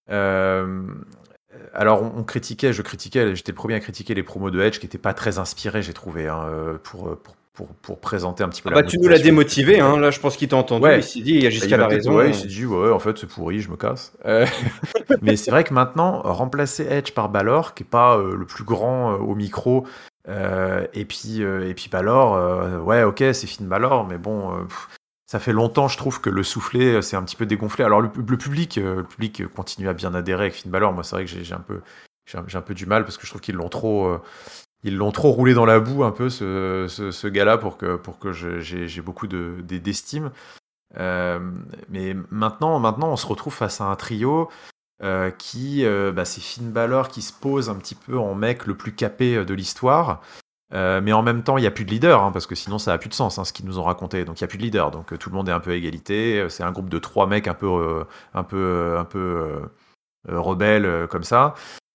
euh, alors, on, on critiquait, je critiquais, j'étais le premier à critiquer les promos de Edge qui n'étaient pas très inspirés, j'ai trouvé, hein, euh, pour, pour, pour, pour présenter un petit peu Ah la bah, tu nous l'as motivation. démotivé, hein. Là, je pense qu'il t'a entendu. Il Ouais, s'est dit, il y a bah, il jusqu'à m'a la peut-être, ouais, il raison. s'est dit, ouais, en fait, c'est pourri, je me casse. Euh, mais c'est vrai que maintenant, remplacer Edge par Balor, qui est pas euh, le plus grand euh, au micro, euh, et puis euh, et puis Balor, euh, ouais, ok, c'est Finn Balor, mais bon, euh, pff, ça fait longtemps, je trouve que le soufflet euh, c'est un petit peu dégonflé. Alors le, le public, euh, le public continue à bien adhérer avec Finn Balor. Moi, c'est vrai que j'ai, j'ai un peu, j'ai un, j'ai un peu du mal parce que je trouve qu'ils l'ont trop, euh, ils l'ont trop roulé dans la boue un peu ce, ce, ce gars-là pour que pour que je- j'ai, j'ai beaucoup de, d'estime. Euh, mais maintenant, maintenant, on se retrouve face à un trio euh, qui, euh, bah, c'est Finn Balor qui se pose un petit peu en mec le plus capé euh, de l'histoire. Euh, mais en même temps, il n'y a plus de leader, hein, parce que sinon ça n'a plus de sens, hein, ce qu'ils nous ont raconté. Donc il n'y a plus de leader, donc euh, tout le monde est un peu à égalité. Euh, C'est un groupe de trois mecs un peu, euh, un peu, euh, un peu euh, euh, rebelles euh, comme ça.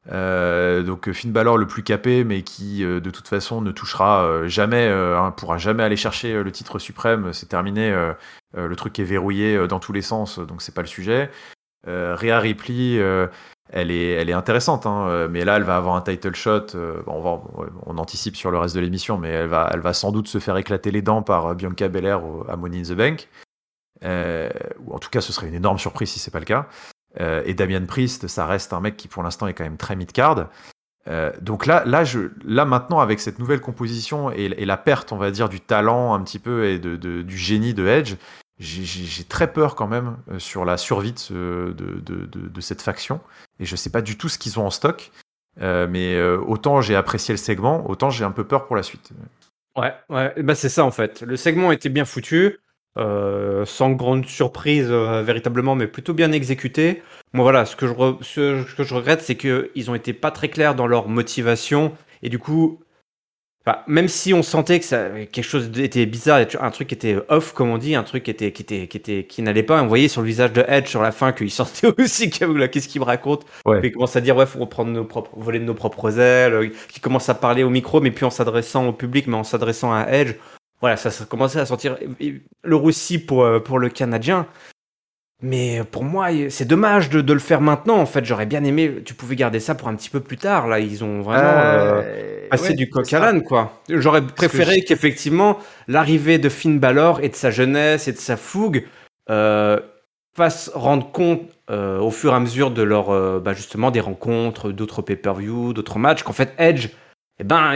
Euh, donc Finn Balor le plus capé, mais qui euh, de toute façon ne touchera euh, jamais, euh, hein, pourra jamais aller chercher euh, le titre suprême. C'est terminé. Euh, euh, le truc est verrouillé euh, dans tous les sens, donc c'est pas le sujet. Euh, Rhea Ripley, euh, elle est, elle est intéressante, hein, euh, mais là, elle va avoir un title shot. Euh, bon, on, va, ouais, on anticipe sur le reste de l'émission, mais elle va, elle va sans doute se faire éclater les dents par euh, Bianca Belair au- à Money in the Bank. Euh, ou en tout cas, ce serait une énorme surprise si c'est pas le cas. Euh, et Damian Priest, ça reste un mec qui pour l'instant est quand même très mid-card. Euh, donc là, là, je, là maintenant, avec cette nouvelle composition et, et la perte, on va dire, du talent un petit peu et de, de- du génie de Edge, j'ai, j'ai- j'ai très peur quand même euh, sur la survie de, ce- de, de- de- de cette faction. Et je sais pas du tout ce qu'ils ont en stock. Euh, mais euh, autant j'ai apprécié le segment, autant j'ai un peu peur pour la suite. Ouais, ouais, bah c'est ça en fait. Le segment était bien foutu, euh, sans grande surprise euh, véritablement, mais plutôt bien exécuté. Moi voilà, ce que je, re- ce que je regrette, c'est qu'ils ont été pas très clairs dans leur motivation, et du coup, enfin, même si on sentait que ça, quelque chose était bizarre, un truc qui était off, comme on dit, un truc qui était, qui était, qui était, qui n'allait pas. On voyait sur le visage de Edge sur la fin qu'il sentait aussi que là, qu'est-ce qu'il me raconte. Ouais. Puis il commence à dire ouais, faut reprendre nos propres, voler de nos propres ailes. euh, Qui commence à parler au micro, mais plus en s'adressant au public, mais en s'adressant à Edge. Voilà, ça, ça commençait à sentir le roussi pour euh, pour le Canadien. Mais pour moi, c'est dommage de, de le faire maintenant. En fait, j'aurais bien aimé. Tu pouvais garder ça pour un petit peu plus tard. Là, ils ont vraiment. euh, Euh, passer ouais, du c'est coq à ça. l'âne, quoi. J'aurais Parce que je- préféré qu'effectivement, l'arrivée de Finn Balor et de sa jeunesse et de sa fougue euh, fasse rendre compte euh, au fur et à mesure de leur, euh, bah, justement, des rencontres, d'autres pay-per-view, d'autres matchs, qu'en fait, Edge, eh ben,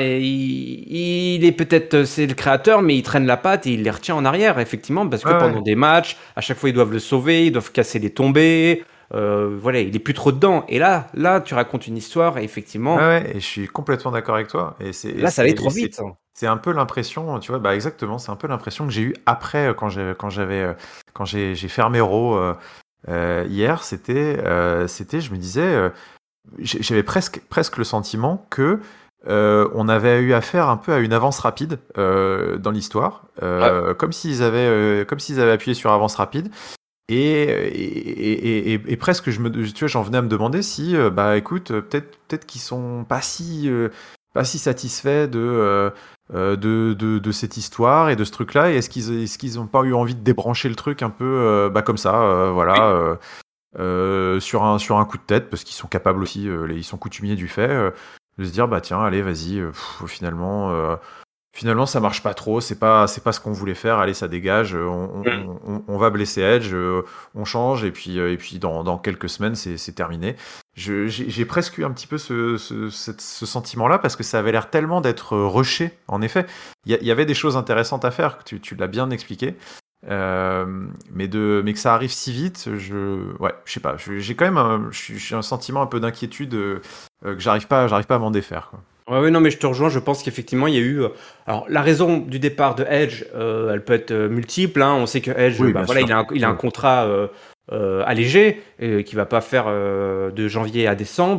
il, il est peut-être, c'est le créateur, mais il traîne la patte et il les retient en arrière, effectivement, parce que ouais, pendant ouais. des matchs, à chaque fois, ils doivent le sauver, ils doivent casser les tombées. Euh, voilà, il est plus trop dedans. Et là, là, tu racontes une histoire et Ouais, effectivement, ouais, et je suis complètement d'accord avec toi. Et c'est, et là, ça c'est, allait et trop c'est, vite. c'est un peu l'impression, tu vois, bah exactement, c'est un peu l'impression que j'ai eue après euh, quand j'ai, quand j'avais, euh, quand j'ai, j'ai fermé Raw euh, euh, hier. C'était, euh, c'était, je me disais, euh, j'ai- j'avais presque, presque le sentiment que euh, on avait eu affaire un peu à une avance rapide euh, dans l'histoire, Ouais. euh, comme s'ils avaient, euh, comme s'ils avaient appuyé sur avance rapide. Et, et, et, et- et presque, je me, tu vois, j'en venais à me demander si, euh, bah, écoute, euh, peut-être, peut-être qu'ils sont pas si, euh, pas si satisfaits de, euh, euh, de, de, de cette histoire et de ce truc-là. Et est-ce qu'ils, est-ce qu'ils ont pas eu envie de débrancher le truc un peu, euh, bah, comme ça, euh, voilà, Oui. euh, euh, sur un, sur un coup de tête, parce qu'ils sont capables aussi, euh, les- ils sont coutumiers du fait, euh, de se dire, bah, tiens, allez, vas-y, euh, pff, finalement. euh, Finalement, ça marche pas trop. C'est pas, c'est pas ce qu'on voulait faire. Allez, ça dégage. euh, On, Mm. on- on- on va blesser Edge. euh, On change et puis, euh, et puis dans, dans quelques semaines, c'est, c'est terminé. Je- j'ai, j'ai presque eu un petit peu ce, ce, cette- ce sentiment-là parce que ça avait l'air tellement d'être euh, rushé. En effet, il y, a- il y avait des choses intéressantes à faire. Tu, tu l'as bien expliqué. Euh, mais de, mais que ça arrive si vite, je, ouais, je sais pas. je- J'ai quand même, un, je suis- j'ai un sentiment un peu d'inquiétude euh, euh, que j'arrive pas, j'arrive pas à m'en défaire, quoi. Ouais, ouais, non, mais je te rejoins. Je pense qu'effectivement, il y a eu. euh, Alors, la raison du départ de Edge, euh, elle peut être euh, multiple, hein. On sait que Edge, Oui, bah bien voilà, il sûr. a un, il a un Ouais. contrat euh, euh, allégé, euh, qui va pas faire euh, de janvier à décembre.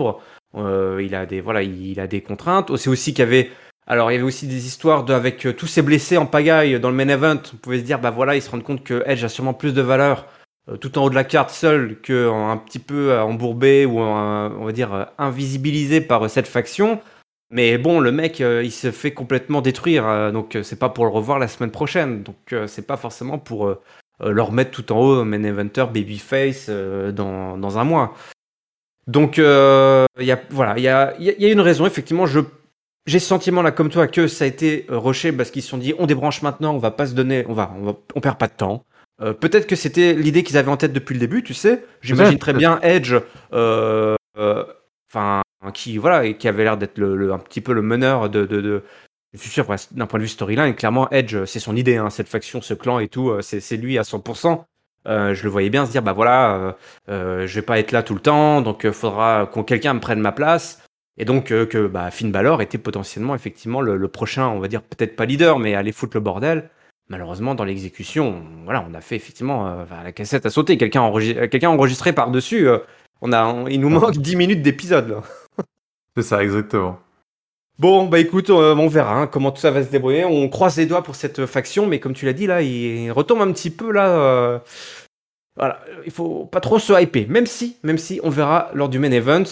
Euh, il a des voilà, il, il a des contraintes. C'est aussi qu'il y avait alors il y avait aussi des histoires de, avec euh, tous ces blessés en pagaille dans le main event. On pouvait se dire bah voilà, ils se rendent compte que Edge a sûrement plus de valeur euh, tout en haut de la carte seul que en- un petit peu euh, embourbé ou en, on va dire euh, invisibilisé par euh, cette faction. Mais bon, le mec, euh, il se fait complètement détruire, euh, donc euh, c'est pas pour le revoir la semaine prochaine. Donc euh, c'est pas forcément pour euh, euh, le remettre tout en haut, main eventer, babyface, euh, dans, dans un mois. Donc euh, il y a, voilà, il y a, il y a- il y a une raison. Effectivement, je, j'ai ce sentiment-là, comme toi, que ça a été euh, rushé parce qu'ils se sont dit, on débranche maintenant, on va pas se donner, on va, on va, on perd pas de temps. Euh, peut-être que c'était l'idée qu'ils avaient en tête depuis le début, tu sais. J'imagine Peut-être, très peut-être. bien Edge, euh, euh, enfin, qui voilà, et qui avait l'air d'être le, le- un petit peu le meneur de, de, de- je suis sûr, ouais, d'un point de vue storyline, clairement Edge, euh, c'est son idée, hein, cette faction, ce clan et tout, euh, c'est, c'est lui à cent pour cent. Euh, je le voyais bien se dire, bah voilà, euh, euh, je vais pas être là tout le temps, donc il faudra que quelqu'un me prenne ma place. Et donc euh, que bah, Finn Balor était potentiellement effectivement le, le prochain, on va dire peut-être pas leader, mais aller foutre le bordel. Malheureusement, dans l'exécution, on, voilà, on a fait effectivement euh, enfin, la cassette a sauté, quelqu'un a enregistré, quelqu'un a enregistré par-dessus. euh, on a, on- il nous manque dix minutes d'épisode. Là. C'est ça, exactement. Bon, bah écoute, euh, on verra hein, comment tout ça va se débrouiller. On croise les doigts pour cette faction, mais comme tu l'as dit là, il retombe un petit peu là. euh, voilà, il faut pas trop se hyper, même si, même si on verra lors du main event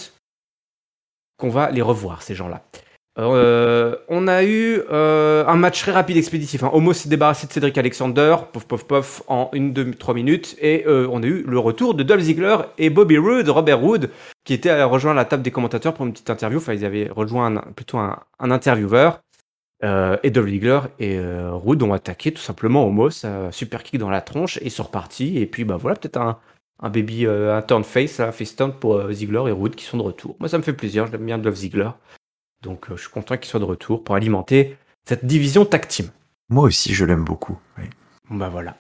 qu'on va les revoir ces gens-là. Euh, on a eu euh, un match très rapide, expéditif. Hein. Homo s'est débarrassé de Cédric Alexander, pof pof pof, en une, deux, trois minutes. Et euh, on a eu le retour de Dolph Ziggler et Bobby Roode, Robert Roode, qui était à rejoindre la table des commentateurs pour une petite interview. Enfin, ils avaient rejoint un, plutôt un, un intervieweur. Euh, et Dolph Ziggler et euh, Roode ont attaqué tout simplement Homos, euh, super kick dans la tronche, et ils sont repartis. Et puis bah voilà, peut-être un, un baby, euh, un turn face, un face turn pour euh, Ziggler et Roode qui sont de retour. Moi, ça me fait plaisir, j'aime bien Dolph Ziggler. Donc euh, je suis content qu'il soit de retour pour alimenter cette division tag team. Moi aussi, je l'aime beaucoup. Oui. Bon bah voilà.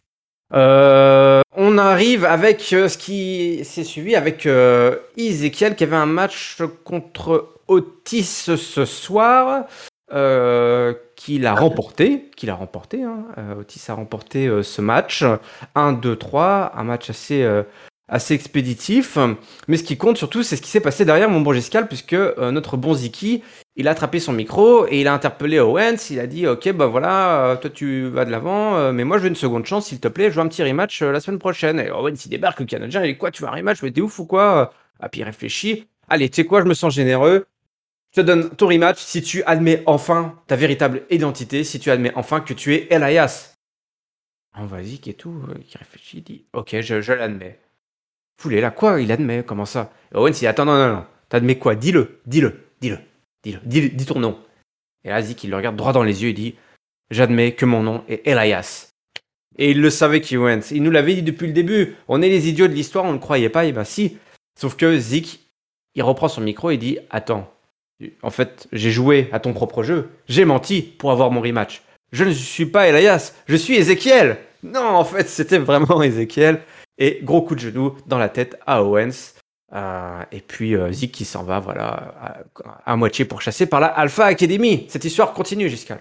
Euh, on arrive avec euh, ce qui s'est suivi avec euh, Ezekiel qui avait un match contre Otis ce soir, euh, qu'il a remporté, qu'il a remporté. Hein. Euh, Otis a remporté euh, ce match, un, deux, trois, un match assez euh, assez expéditif. Mais ce qui compte surtout, c'est ce qui s'est passé derrière mon bon Giscal, puisque euh, notre bon Ziki, il a attrapé son micro et il a interpellé Owens. Il a dit, ok, bah voilà, euh, toi tu vas de l'avant, euh, mais moi je veux une seconde chance, s'il te plaît, je veux un petit rematch euh, la semaine prochaine. Et Owens il débarque, le Canadien, il dit quoi, tu veux un rematch, mais t'es ouf ou quoi? Ah puis il réfléchit. Allez, tu sais quoi, je me sens généreux. Je te donne ton rematch si tu admets enfin ta véritable identité, si tu admets enfin que tu es Elias. On va Zik et tout, euh, qui réfléchit, il dit, ok, je, je l'admets. Foulé là, quoi? Il admet, comment ça? Et Owens il dit, attends, non, non, non, t'admets quoi? Dis-le, dis-le, dis-le, dis-le, dis, dis ton nom. Et là, Zik, il le regarde droit dans les yeux et dit, j'admets que mon nom est Elias. Et il le savait qui Owens. Il nous l'avait dit depuis le début. On est les idiots de l'histoire, on ne croyait pas. Et ben si. Sauf que Zik, il reprend son micro et dit, attends, en fait, j'ai joué à ton propre jeu. J'ai menti pour avoir mon rematch. Je ne suis pas Elias, je suis Ezekiel. Non, en fait, c'était vraiment Ezekiel. Et gros coup de genou dans la tête à Owens. Euh, et puis euh, Zik qui s'en va, voilà, à, à moitié pourchassé par la Alpha Academy. Cette histoire continue, Giscal.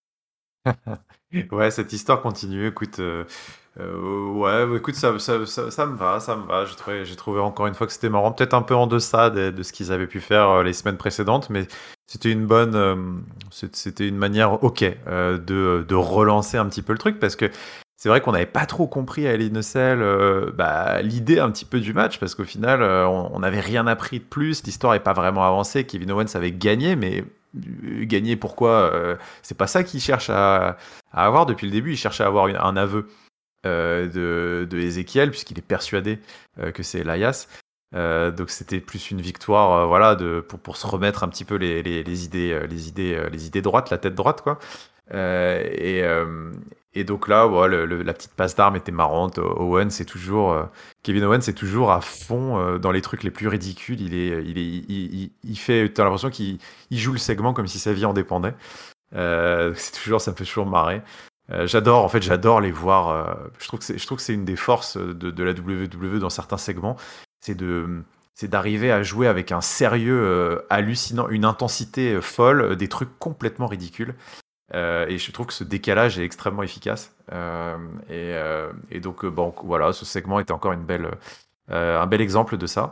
Ouais, cette histoire continue. Écoute, euh, euh, ouais, écoute, ça, ça, ça, ça me va, ça me va. J'ai trouvé, j'ai trouvé encore une fois que c'était marrant, peut-être un peu en deçà de, de ce qu'ils avaient pu faire euh, les semaines précédentes, mais c'était une bonne, euh, c'est- c'était une manière, ok, euh, de, de relancer un petit peu le truc, parce que c'est vrai qu'on n'avait pas trop compris à Hell in a Cell, euh, bah, l'idée un petit peu du match, parce qu'au final, euh, on on n'avait rien appris de plus, l'histoire n'est pas vraiment avancée. Kevin Owens avait gagné, mais euh, gagné pourquoi? Euh, c'est pas ça qu'il cherche à à avoir depuis le début. Il cherchait à avoir une- un aveu euh, de, de Ezekiel, puisqu'il est persuadé euh, que c'est Elias. Euh, donc c'était plus une victoire, euh, voilà, de, pour, pour se remettre un petit peu les, les, les idées, euh, les idées, euh, les idées droites, la tête droite, quoi. Euh, et, euh, et donc là, voilà, le- le- la petite passe d'armes était marrante. Owen, c'est toujours euh, Kevin Owens, c'est toujours à fond euh, dans les trucs les plus ridicules. Il est, il est, il, il, il fait, t'as l'impression qu'il il joue le segment comme si sa vie en dépendait. Euh, c'est toujours, ça me fait toujours marrer. Euh, j'adore, en fait, j'adore les voir. euh, je trouve que c'est, je trouve que c'est une des forces de, de la W W E dans certains segments, c'est de, c'est d'arriver à jouer avec un sérieux euh, hallucinant, une intensité euh, folle, euh, des trucs complètement ridicules. Euh, et je trouve que ce décalage est extrêmement efficace. Euh, et, euh, et donc, euh, bon, voilà, ce segment était encore une belle, euh, un bel exemple de ça.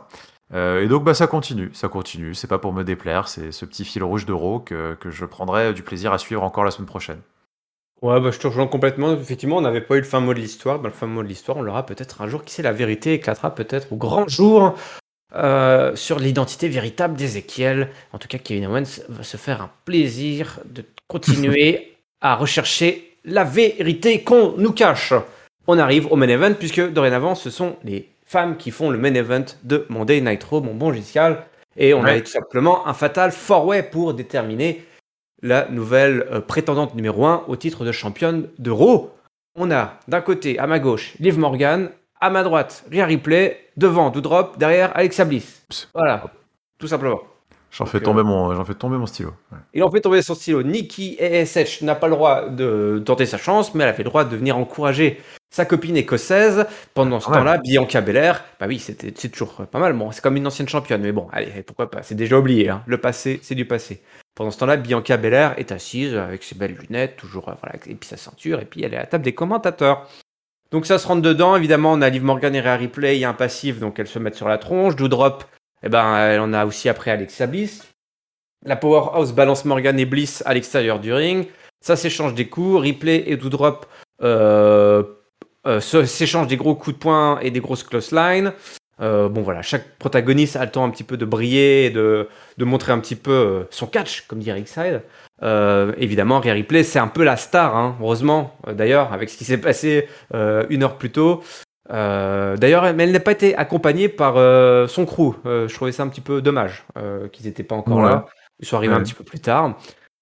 Euh, et donc bah ça continue, ça continue. C'est pas pour me déplaire, c'est ce petit fil rouge de Raw que, que je prendrai du plaisir à suivre encore la semaine prochaine. Ouais, bah, je te rejoins complètement. Effectivement, on n'avait pas eu le fin mot de l'histoire. Bah, le fin mot de l'histoire, on l'aura peut-être un jour. Qui sait, la vérité éclatera peut-être au grand jour euh, sur l'identité véritable d'Ezekiel. En tout cas, Kevin Owens va se faire un plaisir de continuer à rechercher la vérité qu'on nous cache. On arrive au main event, puisque dorénavant, ce sont les femmes qui font le main event de Monday Night Raw, mon bon Giscal. Et on Ouais. avait tout simplement un fatal four-way pour déterminer la nouvelle euh, prétendante numéro un au titre de championne de Raw. On a d'un côté, à ma gauche, Liv Morgan, à ma droite, Rhea Ripley, devant Doudrop, derrière Alexa Bliss. Voilà, tout simplement. J'en Donc, fais, euh, tomber mon, j'en fais tomber mon stylo. Ouais. Il en fait tomber son stylo. Nikki A S H n'a pas le droit de tenter sa chance, mais elle avait le droit de venir encourager sa copine écossaise. Pendant ce Quand même. temps-là, Bianca Belair, bah oui, c'était, c'est toujours pas mal. Bon, c'est comme une ancienne championne, mais bon, allez, pourquoi pas. C'est déjà oublié, hein. Le passé, c'est du passé. Pendant ce temps-là, Bianca Belair est assise avec ses belles lunettes, toujours, euh, voilà, et puis sa ceinture, et puis elle est à la table des commentateurs. Donc ça se rentre dedans, évidemment, on a Liv Morgan et Rhea Ripley, il y a un passif, donc elles se mettent sur la tronche. Doudrop, eh ben, elle en a aussi après Alexa Bliss. La Powerhouse balance Morgan et Bliss à l'extérieur du ring. Ça s'échange des coups. Ripley et Doudrop euh, euh, s'échangent des gros coups de poing et des grosses clotheslines. Euh, bon voilà, chaque protagoniste a le temps un petit peu de briller et de, de montrer un petit peu euh, son catch, comme dit Ringside. Euh, évidemment, Rhea Ripley, c'est un peu la star, hein, heureusement, euh, d'ailleurs, avec ce qui s'est passé euh, une heure plus tôt. Euh, d'ailleurs, mais elle n'a pas été accompagnée par euh, son crew. Euh, je trouvais ça un petit peu dommage euh, qu'ils n'étaient pas encore Ouais. là. Ils sont arrivés Ouais. un petit peu plus tard.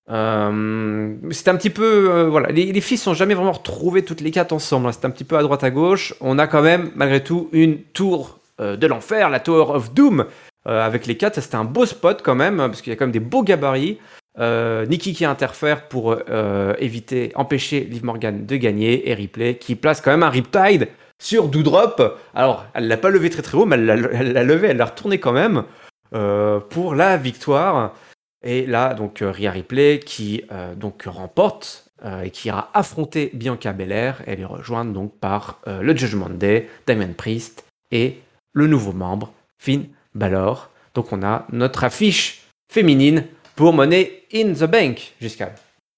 Euh, c'était un petit peu. Euh, voilà, les, les filles sont jamais vraiment retrouvées toutes les quatre ensemble, hein. C'était un petit peu à droite à gauche. On a quand même, malgré tout, une tour euh, de l'enfer, la Tower of Doom, euh, avec les quatre. Ça, c'était un beau spot quand même, parce qu'il y a quand même des beaux gabarits. Euh, Nikki qui interfère pour euh, éviter, empêcher Liv Morgan de gagner, et Ripley qui place quand même un Riptide sur Doudrop. Alors, elle l'a pas levé très très haut, mais elle l'a, elle l'a levé, elle l'a retourné quand même euh, pour la victoire. Et là, donc, euh, Rhea Ripley qui euh, donc remporte euh, et qui ira affronter Bianca Belair. Elle est rejointe donc par euh, le Judgment Day, Damien Priest et le nouveau membre, Finn Balor. Donc, on a notre affiche féminine pour Money in the Bank, Giscal.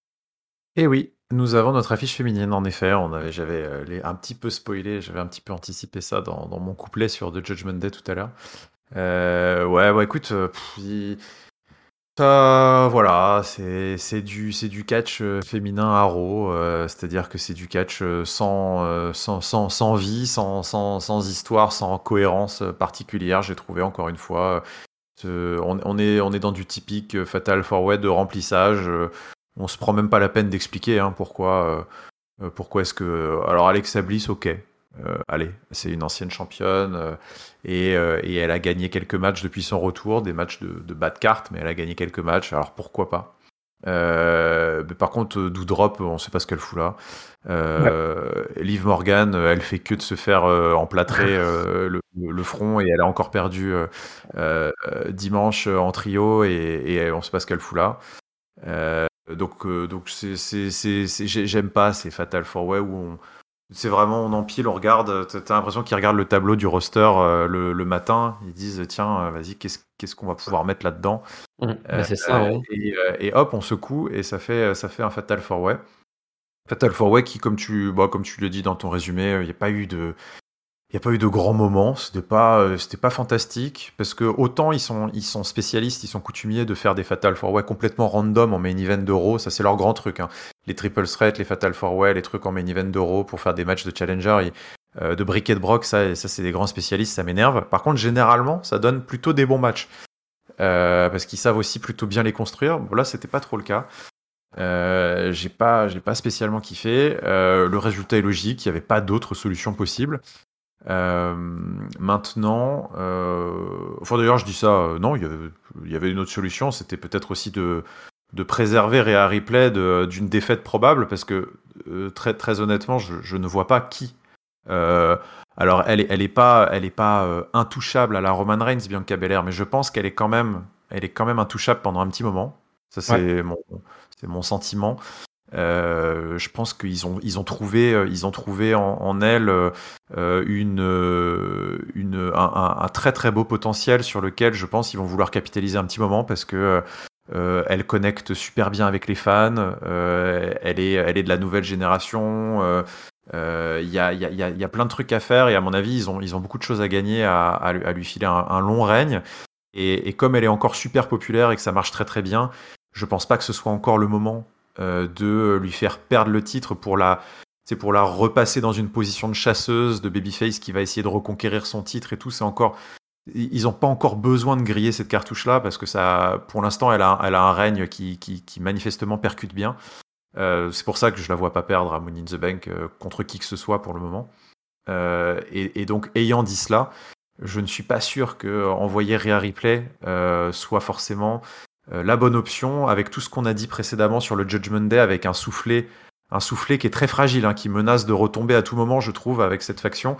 Et oui, nous avons notre affiche féminine, en effet. On avait, j'avais euh, les, un petit peu spoilé, j'avais un petit peu anticipé ça dans, dans mon couplet sur The Judgment Day tout à l'heure. Euh, ouais, ouais, écoute, euh, pff, il- ça, voilà, c'est c'est du, c'est du catch euh, féminin à Raw, euh, c'est-à-dire que c'est du catch euh, sans, euh, sans, sans, sans vie, sans, sans, sans histoire, sans cohérence euh, particulière, j'ai trouvé encore une fois. Ce- on, on est, on est dans du typique euh, Fatal four Way de remplissage. euh, on se prend même pas la peine d'expliquer hein, pourquoi, euh, euh, pourquoi est-ce que. Alors, Alexa Bliss, ok. Euh, allez, c'est une ancienne championne euh, et, euh, et elle a gagné quelques matchs depuis son retour, des matchs de, de bas de cartes, mais elle a gagné quelques matchs, alors pourquoi pas. Euh, mais par contre, euh, Doudrop, on sait pas ce qu'elle fout là. Euh, Liv Morgan, euh, elle fait que de se faire euh, emplâtrer euh, le, le front et elle a encore perdu euh, euh, dimanche euh, en trio et, et on sait pas ce qu'elle fout là. Euh, donc, euh, donc c'est, c'est, c'est, c'est- j'ai- j'aime pas ces Fatal four Way où on, c'est vraiment on empile, on regarde. T'as t'as l'impression qu'ils regardent le tableau du roster euh, le, le matin. Ils disent tiens, euh, vas-y, qu'est-ce, qu'est-ce qu'on va pouvoir mettre là-dedans Mmh, Euh, bah c'est ça, ouais. et, euh, et hop, on secoue et ça fait, ça fait un Fatal four Way. Fatal four Way qui, comme tu, bah, comme tu le dis dans ton résumé, il n'y a pas eu de, il y a pas eu de grands moments. C'était pas, euh, c'était pas fantastique parce que autant ils sont, ils sont spécialistes, ils sont coutumiers de faire des Fatal four Way complètement random en main event d'Euro. Ça c'est leur grand truc. Hein. Les triple threat, les Fatal four Way, les trucs en main event d'Euro pour faire des matchs de challenger, et, euh, de brick et de broc. Ça, ça c'est des grands spécialistes. Ça m'énerve. Par contre, généralement, ça donne plutôt des bons matchs euh, parce qu'ils savent aussi plutôt bien les construire. Bon, là, c'était pas trop le cas. Euh, j'ai pas, j'ai pas spécialement kiffé. Euh, le résultat est logique, il n'y avait pas d'autre solution possible. Euh, maintenant, euh, enfin d'ailleurs je dis ça, euh, non, il y avait, il y avait une autre solution, c'était peut-être aussi de, de préserver Rhea Ripley de- d'une défaite probable, parce que euh, très, très honnêtement, je, je ne vois pas qui. Euh, alors elle est, elle est pas, elle est pas euh, intouchable à la Roman Reigns, Bianca Belair, mais je pense qu'elle est quand même, elle est quand même intouchable pendant un petit moment. Ça Ouais. c'est mon, c'est mon sentiment. Euh, je pense qu'ils ont, ils ont trouvé, ils ont trouvé en, en elle euh, une, une, un, un, un très très beau potentiel sur lequel je pense qu'ils vont vouloir capitaliser un petit moment parce que euh, elle connecte super bien avec les fans. Euh, elle est, elle est de la nouvelle génération. Il euh, y, a, y, a, y a plein de trucs à faire et à mon avis, ils ont, ils ont beaucoup de choses à gagner à, à, à lui filer un, un long règne. Et, et comme elle est encore super populaire et que ça marche très très bien, je pense pas que ce soit encore le moment euh, de lui faire perdre le titre pour la, c'est pour la repasser dans une position de chasseuse, de babyface qui va essayer de reconquérir son titre et tout. C'est encore, ils n'ont pas encore besoin de griller cette cartouche-là parce que ça, pour l'instant, elle a, elle a un règne qui, qui, qui manifestement percute bien. Euh, c'est pour ça que je la vois pas perdre à Money in the Bank euh, contre qui que ce soit pour le moment. Euh, et, et donc, ayant dit cela, je ne suis pas sûr que envoyer Rhea Ripley euh, soit forcément euh, la bonne option avec tout ce qu'on a dit précédemment sur le Judgment Day, avec un soufflet, un soufflet qui est très fragile, hein, qui menace de retomber à tout moment, je trouve, avec cette faction.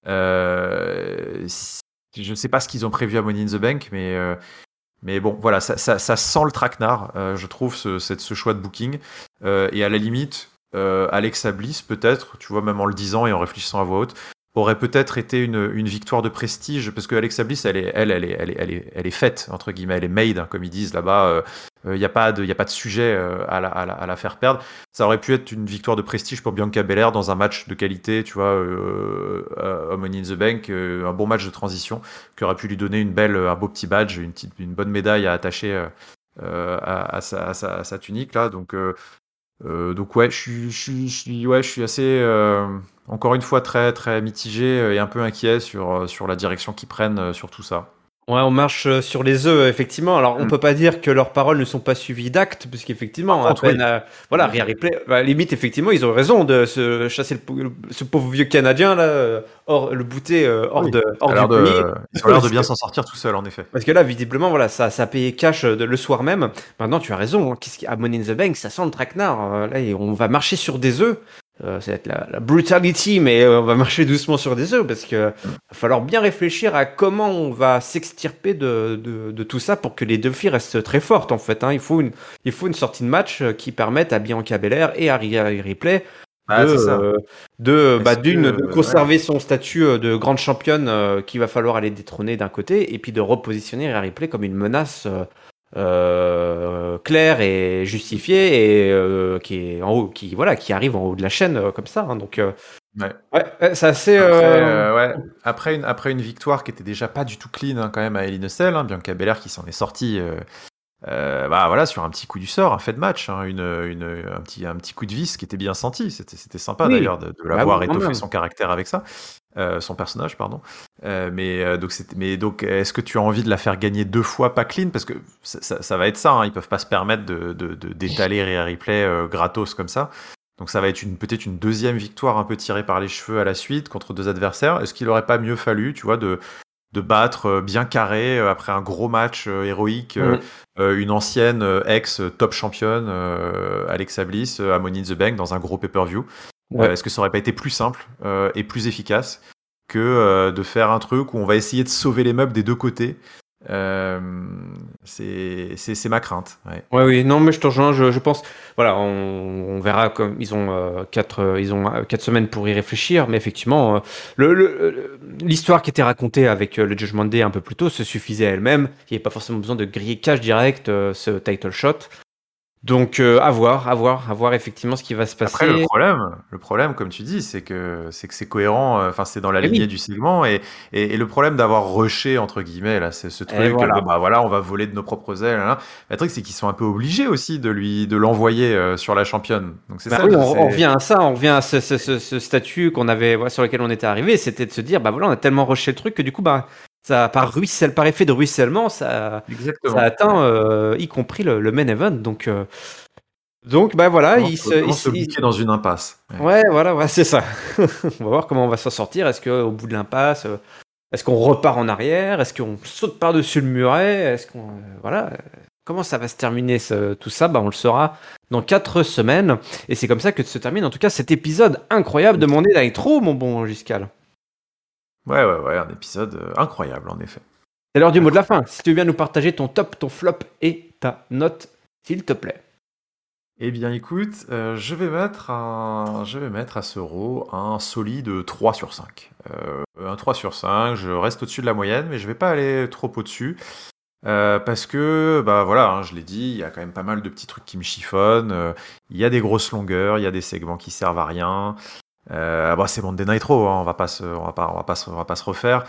Euh, je ne sais pas ce qu'ils ont prévu à Money in the Bank, mais euh, mais bon, voilà, ça, ça, ça sent le traquenard, euh, je trouve, ce, cette, ce choix de booking. Euh, et à la limite, euh, Alexa Bliss, peut-être, tu vois, même en le disant et en réfléchissant à voix haute, aurait peut-être été une, une victoire de prestige, parce que Alexa Bliss, elle est, elle, elle est, elle est, elle est, elle est faite, entre guillemets, elle est made, hein, comme ils disent là-bas. Il euh, n'y a, a pas de sujet euh, à, la, à, la, à la faire perdre. Ça aurait pu être une victoire de prestige pour Bianca Belair dans un match de qualité, tu vois, euh, euh, Money in the Bank, euh, un bon match de transition, qui aurait pu lui donner une belle, un beau petit badge, une, petite, une bonne médaille à attacher euh, à, à, sa, à, sa, à sa tunique, là. Donc, euh, Euh, donc ouais, je suis, je suis, je suis, ouais, je suis assez, euh, encore une fois, très, très mitigé et un peu inquiet sur, sur la direction qu'ils prennent sur tout ça. Ouais, on marche sur les œufs, effectivement. Alors, on Mm. peut pas dire que leurs paroles ne sont pas suivies d'actes, puisqu'effectivement, à peine, oui. euh, voilà, Rhea Ripley, bah, limite, effectivement, ils ont raison de se chasser le, ce pauvre vieux Canadien là, hors le bouter euh, hors, oui. de, hors du de, pays. Ils ont l'air de bien s'en sortir tout seul, en effet. Parce que là, visiblement, voilà, ça, ça a payé cash de, le soir même. Maintenant, tu as raison. Hein, qu'est-ce qu'il y a à Money in the Bank, ça sent le traquenard. Là, on va marcher sur des œufs. Euh, ça va être la, la brutality, mais euh, on va marcher doucement sur des œufs parce que mm. va falloir bien réfléchir à comment on va s'extirper de, de, de tout ça pour que les deux filles restent très fortes en fait. Hein. Il faut une, il faut une sortie de match qui permette à Bianca Belair et à Rhea Ripley ah, de, euh, de, bah, d'une, que, de conserver ouais. son statut de grande championne euh, qu'il va falloir aller détrôner d'un côté et puis de repositionner Rhea Ripley comme une menace. Euh, Euh, clair et justifié et euh, qui est en haut, qui voilà, qui arrive en haut de la chaîne euh, comme ça. Hein, donc euh, ouais, ouais, c'est assez. Après, euh... euh, ouais. après une après une victoire qui était déjà pas du tout clean hein, quand même à Hell in a Cell, hein, Bianca Belair qui s'en est sortie. Euh, euh, bah voilà sur un petit coup du sort, un fait de match, hein, une, une un petit un petit coup de vis qui était bien senti. C'était c'était sympa oui. d'ailleurs de, de l'avoir bah oui, étoffé son caractère avec ça. Euh, son personnage, pardon. Euh, mais, euh, donc mais donc, est-ce que tu as envie de la faire gagner deux fois pas clean? Parce que ça, ça, ça va être ça, hein, ils peuvent pas se permettre de, de, de, d'étaler Rhea Ripley euh, gratos comme ça. Donc ça va être une, peut-être une deuxième victoire un peu tirée par les cheveux à la suite contre deux adversaires. Est-ce qu'il aurait pas mieux fallu, tu vois, de, de battre bien carré euh, après un gros match euh, héroïque euh, mmh. euh, une ancienne euh, ex-top championne, euh, Alexa Bliss, euh, à Money in the Bank dans un gros pay-per-view? Ouais. Euh, est-ce que ça aurait pas été plus simple euh, et plus efficace que euh, de faire un truc où on va essayer de sauver les meubles des deux côtés? euh, c'est, c'est, c'est ma crainte. Ouais. ouais, oui, non, mais je te rejoins. Je, je pense, voilà, on, on verra comme ils ont euh, quatre, euh, ils ont quatre semaines pour y réfléchir, mais effectivement, euh, le, le, l'histoire qui était racontée avec euh, le Judgment Day un peu plus tôt se suffisait à elle-même. Il n'y avait pas forcément besoin de griller cash direct euh, ce title shot. Donc euh, à voir, à voir, à voir effectivement ce qui va se passer. Après le problème, le problème comme tu dis, c'est que c'est que c'est cohérent. Enfin, euh, c'est dans la et lignée oui. du segment et, et et le problème d'avoir rushé entre guillemets là, c'est ce truc. Voilà. Bon, bah voilà, on va voler de nos propres ailes. Là. Le truc c'est qu'ils sont un peu obligés aussi de lui de l'envoyer euh, sur la championne. Donc c'est bah ça. Oui, on, on revient à ça, on revient à ce, ce, ce, ce statut qu'on avait ouais, sur lequel on était arrivé, c'était de se dire bah voilà, on a tellement rushé le truc que du coup bah ça par ruisselle, par effet de ruissellement, ça, ça atteint euh, y compris le, le main event. Donc euh, Donc bah voilà, comment, il se, se, comment il, se bouquer dans une impasse. Ouais, ouais voilà, ouais, c'est ça. On va voir comment on va s'en sortir. Est-ce qu'au bout de l'impasse, euh, est-ce qu'on repart en arrière? Est-ce qu'on saute par-dessus le muret? Est-ce qu'on euh, voilà, comment ça va se terminer ce, tout ça? Bah on le saura dans quatre semaines. Et c'est comme ça que se termine en tout cas cet épisode incroyable de Monday Night Raw, mon bon Giscal. Ouais ouais ouais, un épisode euh, incroyable en effet. C'est l'heure du mot de la fin. Si tu veux bien nous partager ton top, ton flop et ta note, s'il te plaît. Eh bien, écoute, euh, je vais mettre un, je vais mettre à ce row un solide trois sur cinq. Euh, un trois sur cinq, je reste au-dessus de la moyenne, mais je vais pas aller trop au-dessus. Euh, parce que, bah voilà, hein, je l'ai dit, il y a quand même pas mal de petits trucs qui me chiffonnent. euh, Il y a des grosses longueurs, il y a des segments qui servent à rien. Euh, bah, c'est Monday Nitro, hein, on va pas se, on va pas, on va pas se, on va pas se refaire.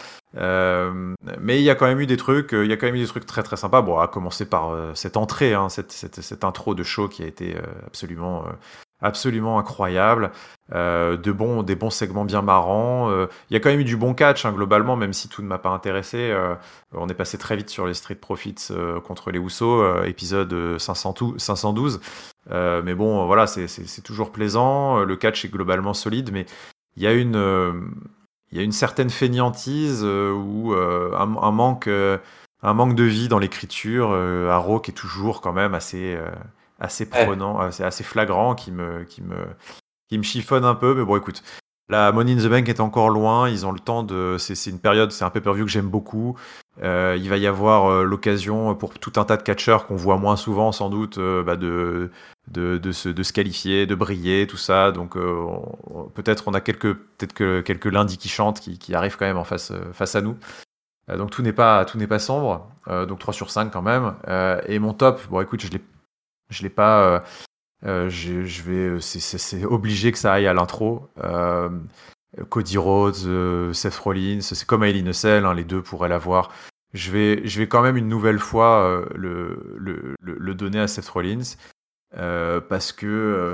Euh, mais il y a quand même eu des trucs, euh, il y a quand même eu des trucs très très sympas. Bon, à commencer par euh, cette entrée, hein, cette, cette, cette intro de show qui a été euh, absolument, euh, absolument incroyable. Euh, de bons, des bons segments bien marrants. Euh, Il y a quand même eu du bon catch, hein, globalement, même si tout ne m'a pas intéressé. Euh, on est passé très vite sur les Street Profits euh, contre les Usos, euh, épisode euh, cinq cent douze. Euh, mais bon, voilà, c'est, c'est, c'est toujours plaisant. Le catch est globalement solide, mais il y a une, euh, il y a une certaine fainéantise euh, ou euh, un, un manque, euh, un manque de vie dans l'écriture. Euh, à Raw qui est toujours quand même assez, euh, assez Ouais. prenant, assez, assez flagrant, qui me, qui me, qui me chiffonne un peu. Mais bon, écoute, la Money in the Bank est encore loin. Ils ont le temps de. C'est, c'est une période, c'est un pay-per-view que j'aime beaucoup. Euh, il va y avoir euh, l'occasion pour tout un tas de catcheurs qu'on voit moins souvent, sans doute, euh, bah, de, de, de, se, de se qualifier, de briller, tout ça. Donc euh, on- peut-être on a quelques, peut-être que quelques lundis qui chantent, qui, qui arrivent quand même en face, euh, face à nous. Euh, donc tout n'est pas, tout n'est pas sombre. Euh, donc trois sur cinq quand même. Euh, et mon top, bon écoute, je l'ai, je l'ai pas. Euh, euh, je, je vais, c'est, c'est, c'est obligé que ça aille à l'intro. Euh, Cody Rhodes, euh, Seth Rollins, c'est comme à Hell in a Cell, hein, les deux pourraient l'avoir. Je vais, je vais quand même une nouvelle fois euh, le, le, le, le donner à Seth Rollins euh, parce que euh,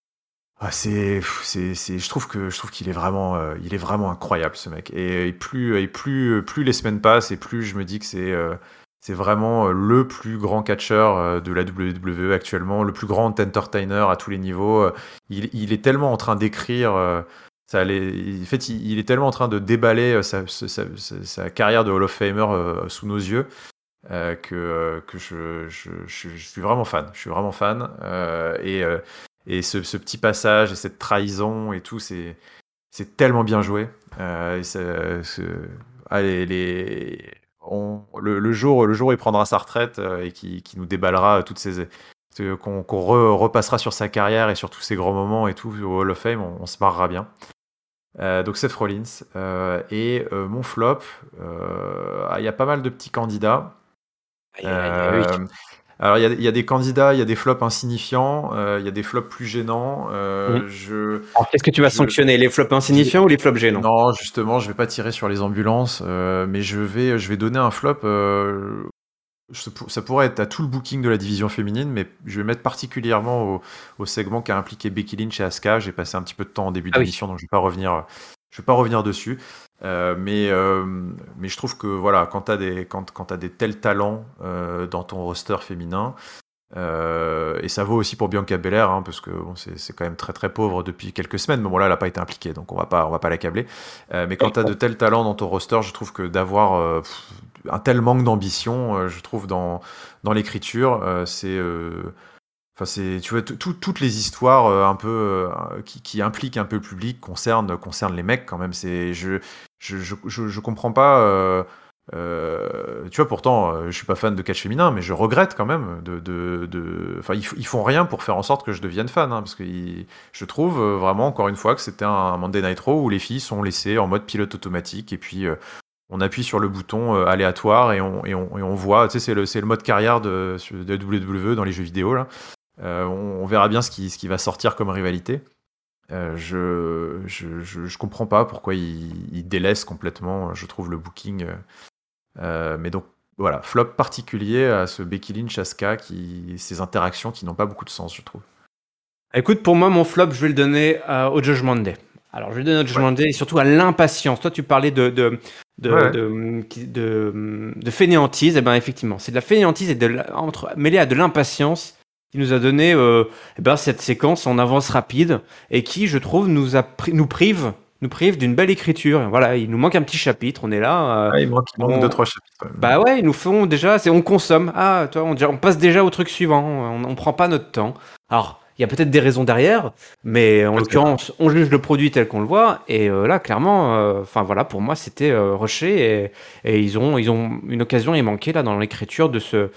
ah, c'est, c'est, c'est, je trouve que je trouve qu'il est vraiment, euh, il est vraiment incroyable ce mec. Et, et plus, et plus, plus les semaines passent, et plus je me dis que c'est, euh, c'est vraiment euh, le plus grand catcheur euh, de la W W E actuellement, le plus grand entertainer à tous les niveaux. Euh, Il, il est tellement en train d'écrire. Euh, ça allait- en fait, il, il est tellement en train de déballer euh, sa, sa, sa- sa- sa carrière de Hall of Famer euh, sous nos yeux euh, que, euh, que je, je, je, je suis vraiment fan. Je suis vraiment fan. Euh, et euh, et ce, ce petit passage et cette trahison et tout, c'est, c'est tellement bien joué. Euh, et c'est- c'est- allez, les, on, le, le jour, le jour où il prendra sa retraite euh, et qui, qui nous déballera toutes ces. ce- Qu'on, qu'on re- repassera sur sa carrière et sur tous ses grands moments et tout au Hall of Fame, on, on se marrera bien. Euh, donc Seth Rollins. Euh, et euh, mon flop, euh, ah, il y a pas mal de petits candidats. Aïe, aïe, aïe, oui. Euh, alors, il y a, il y a des candidats, il y a des flops insignifiants, euh, il y a des flops plus gênants. Mhm. Euh, je, Alors, qu'est-ce que tu vas je, sanctionner? Les flops je vais- insignifiants ou les flops gênants? non, justement, je vais pas tirer sur les ambulances, euh, mais je vais, je vais donner un flop. Euh, je- ça pourrait être à tout le booking de la division féminine, mais je vais mettre particulièrement au, au segment qui a impliqué Becky Lynch et Asuka. J'ai passé un petit peu de temps en début Ah oui. d'émission, donc je vais pas revenir, je vais pas revenir dessus. Euh, mais, euh, mais je trouve que voilà, quand tu as des, quand, quand t'as des tels talents euh, dans ton roster féminin, euh, et ça vaut aussi pour Bianca Belair, hein, parce que bon, c'est, c'est quand même très très pauvre depuis quelques semaines, mais bon là elle n'a pas été impliquée, donc on va pas, on va pas l'accabler. Euh, mais quand tu as de tels talents dans ton roster, je trouve que d'avoir euh, pff, un tel manque d'ambition, euh, je trouve dans, dans l'écriture, euh, c'est... euh, Enfin, c'est, tu vois, t- tout- toutes les histoires euh, un peu euh, qui, qui impliquent un peu le public concernent, concernent les mecs quand même. C'est, je, je, je, je, je comprends pas. Euh, euh, tu vois, pourtant, euh, je suis pas fan de catch féminin, mais je regrette quand même de, de, de... Enfin, ils, f- ils font rien pour faire en sorte que je devienne fan, hein, parce que ils- je trouve euh, vraiment encore une fois que c'était un Monday Nitro où les filles sont laissées en mode pilote automatique et puis euh, on appuie sur le bouton euh, aléatoire et on, et on, et on voit. Tu sais, c'est le, c'est le mode carrière de, de W W E dans les jeux vidéo là. Euh, on, on verra bien ce qui, ce qui va sortir comme rivalité. Euh, je, je, je, je comprends pas pourquoi il, il délaisse complètement, je trouve, le booking. Euh, mais donc, voilà, flop particulier à ce Becky Lynch, Asuka, qui, ces interactions qui n'ont pas beaucoup de sens, je trouve. Écoute, pour moi, mon flop, je vais le donner euh, au Judgment Day. Alors, je vais le donner au Ouais. Judgment Day et surtout à l'impatience. Toi, tu parlais de, de, de, Ouais. de, de, de- de fainéantise. Eh ben, effectivement, c'est de la fainéantise et de la- entre, mêlée à de l'impatience qui nous a donné euh, eh ben, cette séquence en avance rapide et qui, je trouve, nous, a pri- nous prive, nous prive d'une belle écriture. Et voilà, il nous manque un petit chapitre. On est là. euh, Ah, il manque, il manque on- deux, trois chapitres. Bah ouais, ils nous font déjà, c'est on consomme. Ah, toi, on, dirait- on passe déjà au truc suivant. On, on prend pas notre temps. Alors, il y a peut-être des raisons derrière, mais en Peut-être. l'occurrence, on juge le produit tel qu'on le voit. Et euh, là, clairement, euh, enfin voilà, pour moi, c'était euh, rushé et, et ils ont, ils ont une occasion est manquée là dans l'écriture de ce,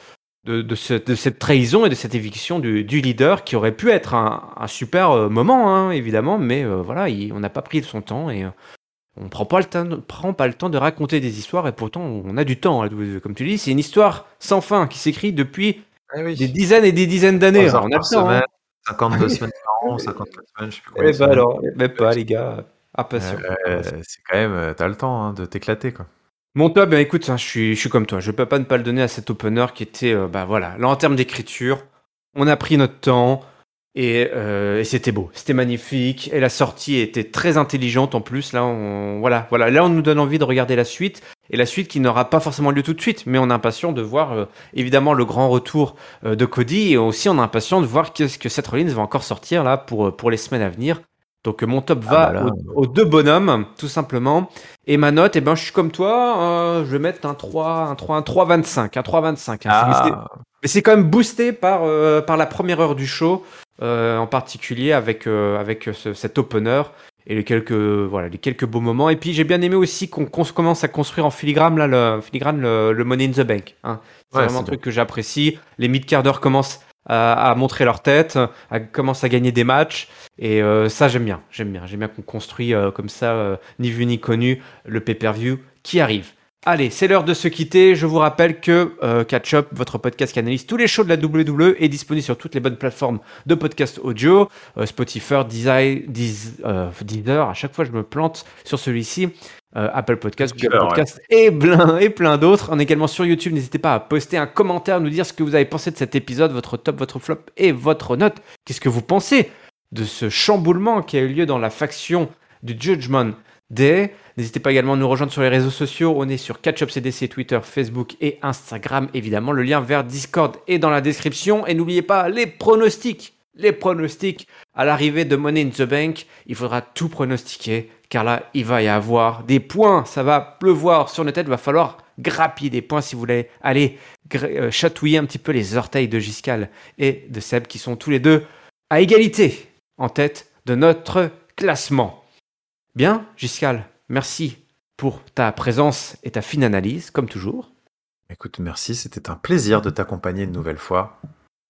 de, de, ce- de cette trahison et de cette éviction du, du leader qui aurait pu être un, un super euh, moment, hein, évidemment, mais euh, voilà, il- on n'a pas pris son temps et euh, on prend pas le temps, prend pas le temps de raconter des histoires et pourtant on a du temps à la W W E. Comme tu dis, c'est une histoire sans fin qui s'écrit depuis Eh des oui, dizaines et des dizaines d'années. trois Alors, heures on a par le temps, hein. semaine, cinquante-deux semaines par an, cinquante-quatre semaines, je sais plus combien Eh de ben semaines. alors, même pas les gars, impatient, impatient. Euh, c'est quand même, euh, t'as le temps hein, de t'éclater quoi. Mon top, ben écoute, hein, je suis, je suis comme toi. Je peux pas ne pas le donner à cet opener qui était, euh, bah voilà, là en termes d'écriture, on a pris notre temps et, euh, et c'était beau, c'était magnifique et la sortie était très intelligente en plus. Là, on, voilà, voilà, là on nous donne envie de regarder la suite et la suite qui n'aura pas forcément lieu tout de suite, mais on est impatient de voir euh, évidemment le grand retour euh, de Cody et aussi on est impatient de voir qu'est-ce que Seth Rollins va encore sortir là pour euh, pour les semaines à venir. Donc euh, mon top Ah bah va là, aux, aux deux bonhommes, tout simplement. Et ma note, eh ben, je suis comme toi, euh, je vais mettre un trois, un trois, un trois vingt-cinq, un trois vingt-cinq. Hein. C'est- Mais c'est ah, mais c'est quand même boosté par, euh, par la première heure du show, euh, en particulier avec, euh, avec ce- cet opener et les quelques, voilà, les quelques beaux moments. Et puis j'ai bien aimé aussi qu'on qu'on commence à construire en filigrane, là, le, filigrane le, le Money in the Bank. Hein. C'est ouais, vraiment un c'est bien. truc que j'apprécie. Les mid-carders commencent à, à montrer leur tête, à, commencent à gagner des matchs. Et euh, ça, j'aime bien. J'aime bien. J'aime bien qu'on construit euh, comme ça, euh, ni vu ni connu, le pay-per-view qui arrive. Allez, c'est l'heure de se quitter. Je vous rappelle que euh, Catch Up, votre podcast qui analyse tous les shows de la W W E, est disponible sur toutes les bonnes plateformes de podcast audio, euh, Spotify, Deezer, Deezer, euh, Deezer, à chaque fois je me plante sur celui-ci, euh, Apple Podcast, Google Spotify, ouais. Podcast et plein, et plein d'autres. On est également sur YouTube. N'hésitez pas à poster un commentaire, nous dire ce que vous avez pensé de cet épisode, votre top, votre flop et votre note. Qu'est-ce que vous pensez de ce chamboulement qui a eu lieu dans la faction du Judgment Day? N'hésitez pas également à nous rejoindre sur les réseaux sociaux. On est sur Catch Up C D C, Twitter, Facebook et Instagram. Évidemment, le lien vers Discord est dans la description. Et n'oubliez pas les pronostics. Les pronostics à l'arrivée de Money in the Bank. Il faudra tout pronostiquer car là, il va y avoir des points. Ça va pleuvoir sur nos têtes. Il va falloir grappiller des points si vous voulez aller euh, chatouiller un petit peu les orteils de Giscal et de Seb qui sont tous les deux à égalité en tête de notre classement. Bien, Giscal, merci pour ta présence et ta fine analyse, comme toujours. Écoute, merci, c'était un plaisir de t'accompagner une nouvelle fois.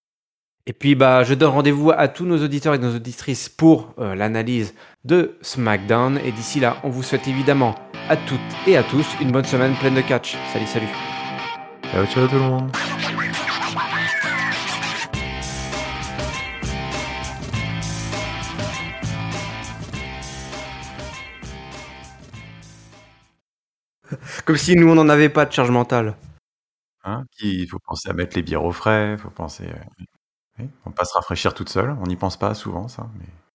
Et puis, bah, je donne rendez-vous à tous nos auditeurs et nos auditrices pour euh, l'analyse de SmackDown. Et d'ici là, on vous souhaite évidemment à toutes et à tous une bonne semaine pleine de catch. Salut, salut. Ciao, ciao tout le monde. Comme si nous, on n'en avait pas de charge mentale. Hein, il faut penser à mettre les bières au frais, il faut penser... euh, oui, on va pas se rafraîchir toute seule, on n'y pense pas souvent ça, mais...